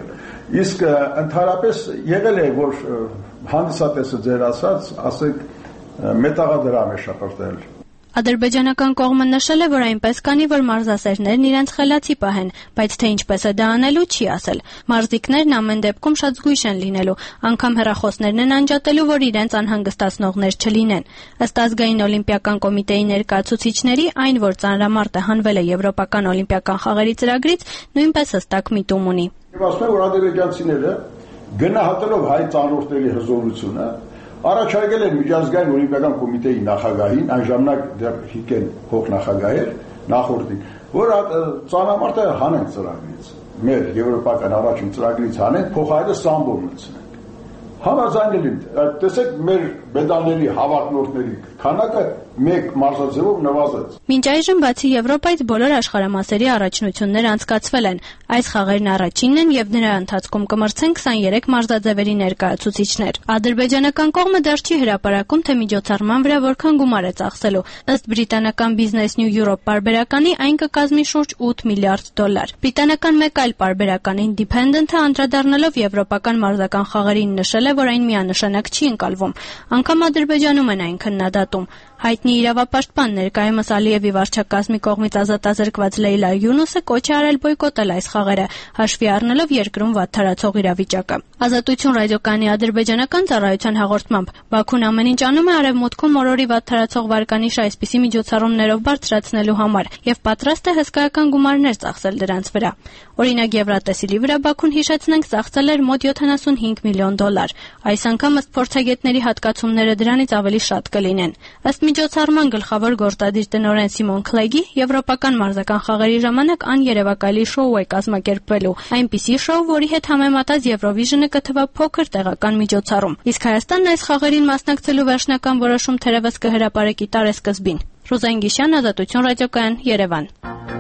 Իսկ ընդհանրապես եղել է, որ հանդիսատեսը ձեր ասած, ասեք, մետաղադրամ է շպրտել։ Ադրբեջանական կողմը նշել է, որ այնպես կանի, որ մարզասերներն իրենց խելացի պահեն, բայց թե ինչպես է դա անելու, չի ասել։ Մարզիկներն ամեն դեպքում շատ զգույշ են լինելու, անգամ հեռախոսներն են անջատելու, որ իրենց անհանգստացնողներ չլինեն։ Ըստ ազգային օլիմպիական կոմիտեի ներկայացուցիչների, այն, որ ծանրամարտը հանվել է Եվրոպական օլիմպիական խաղերի ծրագրից, նույնպես հստակ միտում ունի։ Եվ ասում եմ, որ ադրբեջանցիները գնահատելով հայ ծանոթների հզորությունը առաջարկել են միջազգային օլիմպիական կոմիտեի նախագահին, այն ժամանակ դեռ Հիկեն փոխնախագահ էր, նախորդին, որ ծանրամարտը հանեն ծրագրից, մեր եվրոպական առաջին ծրագրից հանեն, փոխարենը սամբոն մտցնեն։ Համաձայնել եմ, տեսեք մեր մեդալների հավակնորդների քանակը մեկ մարզաձևով նվազեց։ Մինչ այժմ բացի Եվրոպայից բոլոր աշխարհամասերի առաջնություններ անցկացվել են։ Այս խաղերն առաջինն են եւ նրա ընթացքում կմրցեն 23 մարզաձևերի ներկայացուցիչներ։ Ադրբեջանական կողմը դեռ չի հրապարակում, թե միջոցառման վրա որքան գումար է ծախսելու։ Ըստ բրիտանական Business New Europe պարբերականի այն կկազմի շուրջ $8 միլիարդ։ Բրիտանական մեկ այլ պարբերական Independent-ը անդրադառնալով եվրոպական մարզական խաղերին նշել է, որ այն միանշանակ չի ընկալվում։ Անկամ Ադրբեջանում են այն քննադատում։ Հայտնի իրավապաշտպան ներկայումս Ալիևի վարչակազմի կողմից ազատազրկված Լեյլա Յունուսը կոչ է արել բոյկոտել այս խաղերը, հաշվի առնելով երկրում վատթարացող իրավիճակը։ Ազատություն ռադիոկայանի ադրբեջանական ծառայության հաղորդմամբ Բաքուն ամեն ինչ անում է արևմուտքում օրորի վատթարացող վարկանիշը այսպիսի միջոցառումներով բարձրացնելու համար եւ պատրաստ է հսկայական գումարներ ծախսել դրանց վրա։ Օրինակ Եվրատեսիլի վրա Բաքուն, հիշեցնենք, ծախսել էր մոտ $75 միլիոն։ Այս անգամ ըստ փորձագետների հատկացումները դրանից ավելի շատ կլինեն։ Ըստ միջոցառման գլխավոր գործադիր տնօրեն Սիմոն Քլեգի, եվրոպական մարզական խաղերի ժամանակ աներևակայելի շոու է կազմակերպվելու, այնպիսի շոու, որի հետ համեմատած Եվրովիժնը կթվա փոքր տեղական միջոցառում։ Իսկ Հայաստանն այս խաղերին մասնակցելու վերջնական որոշում թերևս կհրապարակի տարեսկզբին։ Ռուզան Գիշյան, Ազատություն ռադիոկայան, Երևան։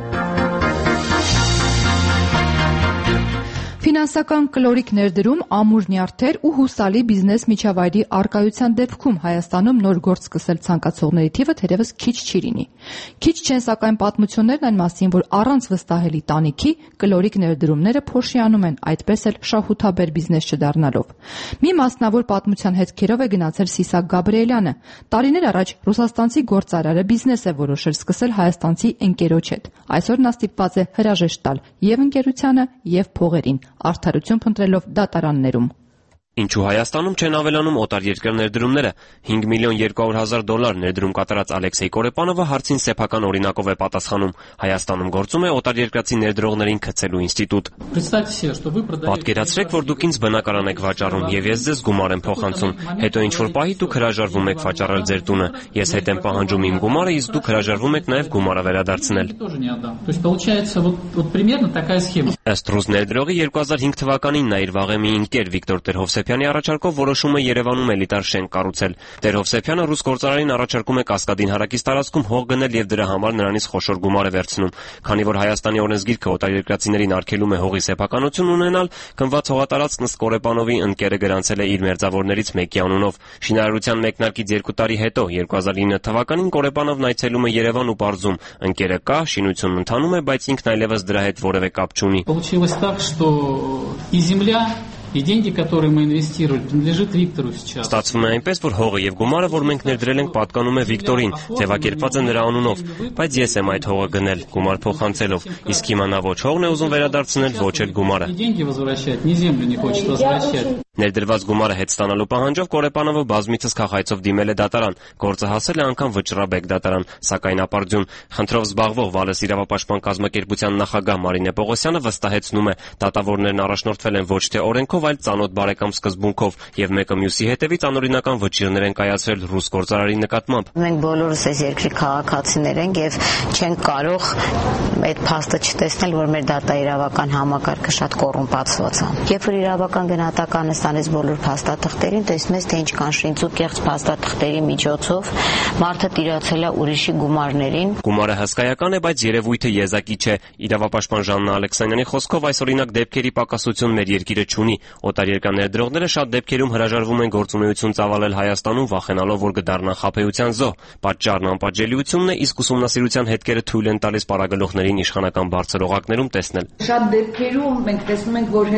Ֆինանսական կլորիկ ներդրում, ամուր նյարդեր ու հուսալի բիզնես միջավայրի առկայության դեպքում Հայաստանում նոր գործ սկսել ցանկացողների թիվը թերևս քիչ չի լինի։ Քիչ չեն սակայն պատմություններն այն մասին, որ առանց վստահելի տանիքի կլորիկ ներդրումները փոշիանում են, այդպես էլ շահութաբեր բիզնես չդառնալով։ Մի մասնավոր պատմության հետքերով է գնացել Սիսակ Գաբրիելյանը։ Տարիներ առաջ ռուսաստանցի գործարարը բիզնես է որոշել սկսել հայաստանցի ընկերոջ հետ։ Այսօր նա ստիպված է հրաժեշտ տալ եւ ընկերությանը, եւ փողերին, արդարություն փնտրելով դատարաններում։ Ինչու Հայաստանում չեն ավելանում օտարերկրյա ներդրումները։ $5,200,000 ներդրում կատարած Ալեքսեյ Կորեպանովը հարցին սեփական օրինակով է պատասխանում։ Հայաստանում գործում է օտարերկրացի ներդրողներին քցելու ինստիտուտ։ Պատկերացրեք, որ դուք ինձ բնակարան եք վաճառում եւ ես ձեզ գումար եմ փոխանցում։ Հետո ինչ-որ պահի դուք հրաժարվում եք վաճառել ձեր տունը։ Ես հետ եմ պահանջում իմ գումարը, իսկ դուք հրաժարվում եք նաեւ գումարը վերադարձնել։ Ըստ ռուս ներդրողի 2005 թվականին նա իր վաղեմի ընկեր Վիկտոր Տեր-Հովսեփյանի առաջարկով որոշում է Երևանում էլիտար շենք կառուցել։ Տեր-Հովսեփյանը ռուս գործարարին առաջարկում է Կասկադին հարակից տարածքում հող գնել եւ դրա համար նրանից խոշոր գումար է վերցնում։ Քանի որ Հայաստանի օրենսգիրքը օտարերկրացիներին արգելում է հողի սեփականություն ունենալ, գնված հողատարածքն ըստ Կորեպանովի ընկերը գրանցել է իր մերձավորներից մեկի անունով։ Շինարարության մեկնարկից 2 տարի հետո 2009 թվականին Կորեպանովն այցելում է Երևան ու պարզում. ընկերը կա, շինությունն ընթանում է, բայց ինքն այլևս դրա հետ որևէ կապ չունի։ И деньги, которые мы инвестировали, принадлежит Виктору сейчас. Ստացվում է այնպես, որ հողը եւ գումարը, որ մենք ներդրել ենք, պատկանում է Վիկտորին, ձևակերպված է նրա անունով, բայց ես եմ այդ հողը գնել, գումար փոխանցելով, իսկ հիմա նա ոչ հողն է ուզում վերադարձնել, ոչ էլ գումարը։ Деньги возвращать, ни землю не хочет возвращать. Ներդրված գումարը հետ ստանալու պահանջով Կորեպանովը բազմիցս քաղաքայցով դիմել է դատարան, գործը հասել է անգամ վճռաբեկ դատարան, սակայն ապարդյուն։ Խնդրով զբաղվող Վալես իրավապաշտպան կազմակերպության նախագահ Մարինե Պողոսյանը վստահեցնում է, դատավորներն առաջնորդվել են ոչ թե օրենքով, այլ ծանոթ բարեկամ սկզբունքով եւ մեկը մյուսի հետևից անօրինական վճիռներ են կայացրել ռուս գործարարի նկատմամբ։ Մենք բոլորս այս երկրի քաղաքացիներ ենք եւ չենք կարող այդ փաստը չտեսնել, որ մեր դատաիրավական համակարգը շատ կոռումպացված է։ Երբ որ իրավական գնահատականը ստանես բոլոր փաստաթղթերին, տեսնում ես, թե ինչ կան շինծ ու կեղծ փաստաթղթերի միջոցով մարդը տիրացել է ուրիշի գումարներին։ Գումարը հսկայական է, բայց երևույթը եզակի չէ։ Իրավապաշտպան Ժաննա Ալեքսանյանի խոսքով այս օրինակ դեպքերի պակասություն մեր երկիրը չունի։ Օտարերկրյա ներդրողները շատ դեպքերում հրաժարվում են գործունեություն ծավալել Հայաստանում, վախենալով, որ կդառնան խաբեության զոհ։ Պատճառն անպատժելիությունն է, իսկ ուսումնասիրության հետքերը թույլ են տալիս պարագլոխներին իշխանական բարձր օղակներում տեսնել։ Շատ դեպքերում մենք տեսնում ենք, որ հենց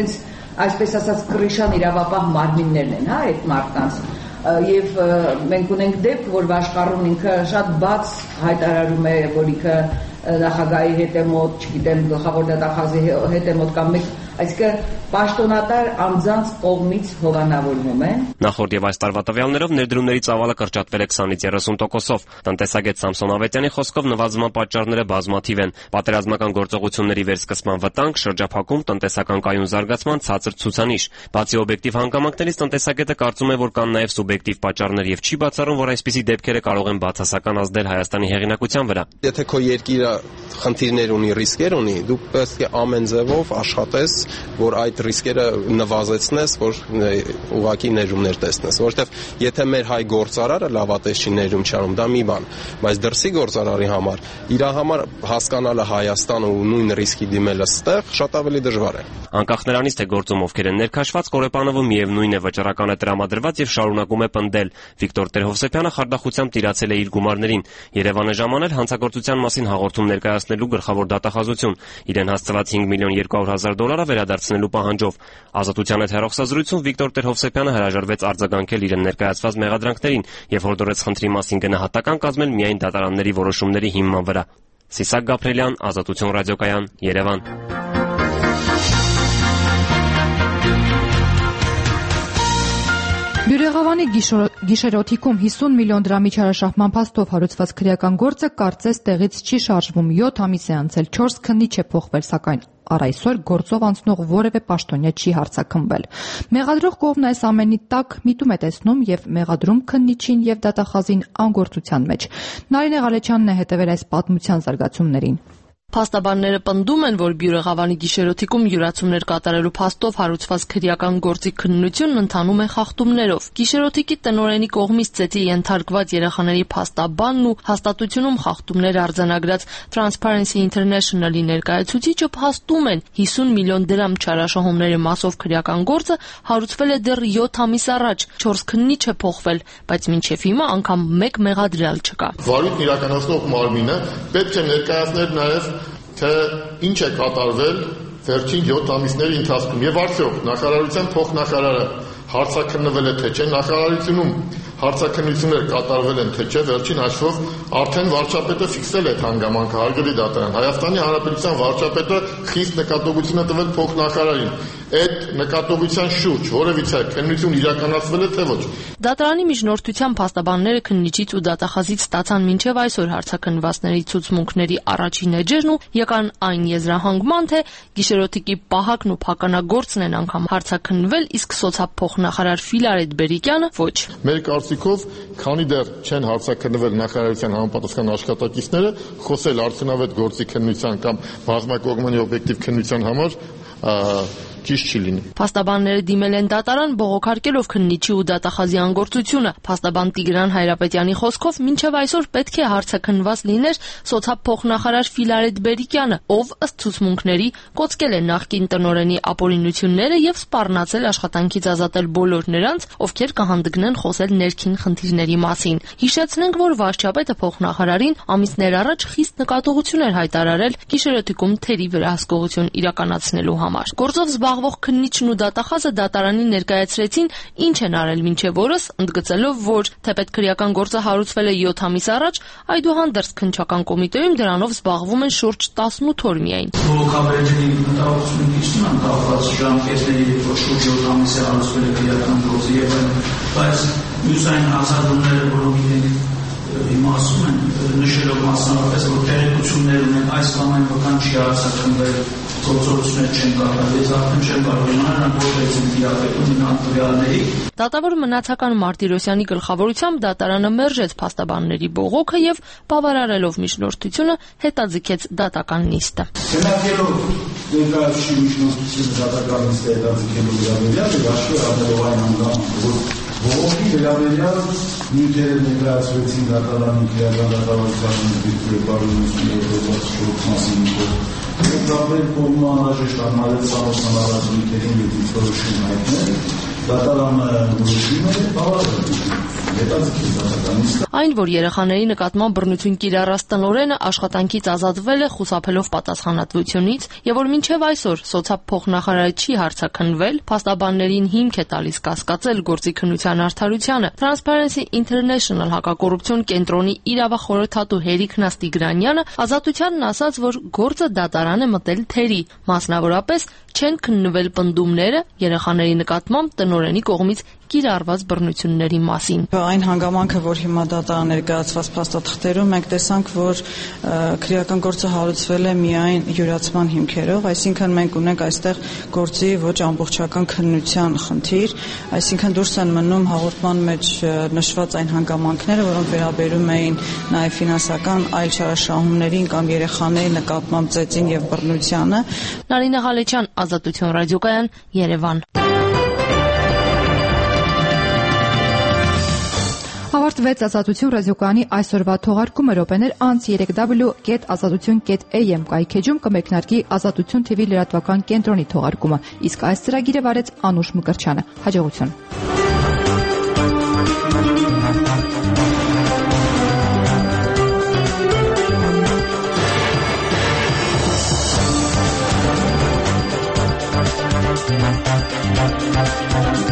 այսպես ասած կրիշան իրավապահ մարմիններն են, հա, այդ մարդկանց։ Եվ մենք ունենք դեպք, որ Վաշխառուն ինքը շատ բաց հայտարարում է, որ ինքը նախագահի հետ է մոտ, չգիտեմ, գլխավոր դատախազի հետ է մոտ կամ մեկ, այսինքն պաշտոնատար անձանց կողմից հովանավորվում են։ Նախորդ եւ այս տարվա տվյալներով ներդրումների ծավալը կրճատվել է 20-ից 30%-ով։ Տնտեսագետ Սամսոն Ավետյանի խոսքով նվազման պատճառները բազմաթիվ են։ Պատերազմական գործողությունների վերսկսման վտանգ, շրջափակում, տնտեսական կայուն զարգացման ցածր ցուցանիշ։ Բացի օբյեկտիվ հանգամանքներից, տնտեսագետը կարծում է, որ կան նաեւ սուբյեկտիվ պատճառներ եւ չի բացառում, որ այսպիսի դեպքերը կարող են բացասական ազդել Հայաստանի հեղինակության վրա։ Եթե քո երկիրը խնդիրներ ունի, ռիսկեր ունի, դու պետք է ամեն ձևով աշխատես, որ այդ ռիսկերը նվազեցնես, որ ուղղակի ներումներ տեսնես, որովհետև եթե մեր հայ գործարարը լավատես չի ներում չանում, դա մի բան, բայց դրսի գործարարի համար իր համար հասկանալը Հայաստանը ու նույն ռիսկի դիմելը ստեղ շատ ավելի դժվար է։ Անկախ նրանից, թե գործում ովքեր են ներքաշված, Կորեպանովը միևնույն է վճռական է տրամադրված եւ շարունակում է պնդել։ Վիկտոր Տեր-Հովսեփյանը խարդախությամբ տիրացել է իր գումարներին։ Երևան է ժամանել հանցագործության մասին հաղորդում ներկայացնելու գլխավոր դատախազություն, իրեն հասցված $5,200,000 վերադարձնելու պահանջով։ Ազատության հետ հեռախոսազրույցում Վիկտոր Տեր-Հովսեփյանը հրաժարվեց արձագանքել իրեն ներկայացված մեղադրանքներին եւ հորդորեց խնդրի մասին գնահատական կազմել միայն դատարանների որոշումների հիման վրա։ Սիսակ Գաբրելյան, Ազատություն ռադիոկայան, Երևան։ Բյուրեղավանի գիշերօթիկում 50 միլիոն դրամի չարաշահման փաստով հարուցված քրեական գործը կարծես տեղից չի շարժվում։ 7 ամիս է անցել, 4 քննիչ է փոխվել, սակայն առ այսօր գործով անցնող որևէ պաշտոնյա չի հարձակվել։ Մեղադրող կողմն այս ամենի տակ միտում է տեսնում եւ մեղադրում քննիչին եւ դատախազին անգործության մեջ։ Նարինե Ղալեչյանն է հետևել այս պատմության զարգացումներին։ Փաստաբանները պնդում են, որ Բյուրեղավանի գիշերօթիկում յուրացումներ կատարելու փաստով հարուցված քրեական գործի քննությունն ընթանում է խախտումներով։ Գիշերօթիկի տնօրենի կողմից ծեծի ենթարկված երեխաների փաստաբանն ու հաստատությունում խախտումներ արձանագրած Transparency International-ի ներկայացուցիչը փաստում են 50 միլիոն դրամ չարաշահումների մասով քրեական գործը հարուցվել է դեռ 7 ամիս առաջ, 4 քննիչ է փոխվել, բայց մինչև հիմա անգամ մեկ մեղադրյալ չկա։ Վարույթն իրականացնող մարմինը պետք է ներկայացներ նաև թե ինչ է կատարվել վերջին 7 ամիսների ընթացքում եւ արդյոք նախարարության փոխնախարարը հարցաքննվել է թե չէ, նախարարությունում հարցաքննություններ կատարվել են թե չէ, վերջին հաշվով արդեն վարչապետը ֆիքսել է հանգամանքը, հարգելի դատարան։ Հայաստանի Հանրապետության վարչապետը խիստ նկատողություն է տվել փոխնախարարին։ Այդ նկատողության շուրջ որևիցե քննություն իրականացվել է թե ոչ։ Դատարանի միջնորդությամբ փաստաբանները քննիչից ու դատախազից ստացան մինչև այսօր հարցաքննվածների ցուցմունքների առաջին էջերն ու եկան այն եզրահանգման, թե գիշերօթիկի պահակն ու փականագործն են անգամ հարցաքննվել, իսկ սոցափոխնախարար Ֆիլարետ Բերիկյանը ոչ։ Մեր կարծիքով, քանի դեռ չեն հարցաքննվել նախարարության համապատասխան աշխատակիցները, խոսել արդյունավետ գործի քննության կամ բազմակողմանի օբյեկտիվ քննության համար ճիշտ չի լինի։ Փաստաբանները դիմել են դատարան բողոքարկելով քննիչի ու դատախազի անգործությունը։ Փաստաբան Տիգրան Հայրապետյանի խոսքով մինչև այսօր պետք է հարցաքննված լիներ սոցափոխնախարար Ֆիլարետ Բերիկյանը, ով ըստ ցուցմունքների կոծկել է նախկին տնօրենի ապօրինությունները եւ սպառնացել աշխատանքից ազատել բոլոր նրանց, ովքեր կհանդգնեն խոսել ներքին խնդիրների մասին։ Հիշեցնենք, որ վարչապետը փոխնախարարին ամիսներ առաջ խիստ նկատողություն էր հայտարարել գիշերօթիկում թերի վերահսկողություն իրականացնելու համար։ Գործով զբաղվող քննիչն ու դատախազը դատարանին ներկայացրեցին ինչ են արել մինչև օրս, ընդգծելով, որ թեպետ քրեական գործը հարուցվել է 7 ամիս առաջ, այդուհանդերձ քննչական կոմիտեում դրանով զբաղվում են շուրջ 18 օր միայն։ Բողոքաբերների մտահոգությունը քիչն անկախված ժամկետների, որ շուրջ 7 ամիս է հարուցվել է քրեական գործը եւ այլն, բայց մյուս այն հազարդումները, որոնք իրենք հիմա ասում են, նշելով մասնավորապես, որ տեղեկություններ ունեն այս կամ այն վկան չի հարձակվել, գործողություններ չեն կատարվել, ես արդեն չեմ կարող իմանալ որպես դիապետում անտվյալների։ Դատավոր Մնացական Մարտիրոսյանի գլխավորությամբ դատարանը մերժեց փաստաբանների բողոքը եւ բավարարելով միջնորդությունը հետաձգեց դատական նիստը։ Գնահատելով ներկայացուցիչ միջնորդությունը դատական նիստը հետաձգելու վերաբերյալ եւ հաշվի առնելով այն հանգամանքը, որ բողոքի վերաբերյալ նյութերը ներկայացվեցին դատարանի քրեական դատավարության դեպքում մասին Դատապարտել կողմը անհրաժեշտ անհարեց համոզմանարած նյութերին և դիցորոշում հայտնել, դատարանը որոշում է բավարարել։ Այն, որ երեխաների նկատմամբ բռնություն կիրառած տնօրենը աշխատանքից ազատվել է խուսափելով պատասխանատվությունից եւ որ մինչեւ այսօր սոցիալ-փոխնախարարը չի հարցաքննվել, փաստաբաններին հիմք է տալիս կասկածել գործի քննության արդարությանը։ Transparency International հակակոռուպցիոն կենտրոնի իրավախորհրդատու Հերիկ Նաստիգրանյանը ազատությանն ասաց, որ գործը դատարան է մտել թերի, մասնավորապես չեն քննվել պնդումները երեխաների նկատմամբ տնօրենի կողմից կիրառված բռնությունների մասին։ Այն հանգամանքը, որ հիմա դատարան ներկայացված փաստաթղթերում մենք տեսանք, որ քրեական գործը հարուցվել է միայն յուրացման հիմքերով, այսինքն մենք ունենք այստեղ գործի ոչ ամբողջական քննության խնդիր, այսինքն դուրս են մնում հաղորդման մեջ նշված այն հանգամանքները, որոնք վերաբերում էին նաև ֆինանսական այլ չարաշահումներին կամ երեխաների նկատմամբ ծեծին եւ բռնությանը։ Նարինե Ղալեչյան, Ազատություն ռադիոկայան, Երևան։ Ավարտվեց Ազատություն ռադիոկայանի այսօրվա թողարկումը րոպեներ անց 3w.azatutyon.am կայքեջում կմեկնարկի Ազատություն TV լրատվական կենտրոնի թողարկումը, իսկ այս ծրագիրը վարեց Անուշ Մկրչյանը։ Հաջողություն։ We'll be right back.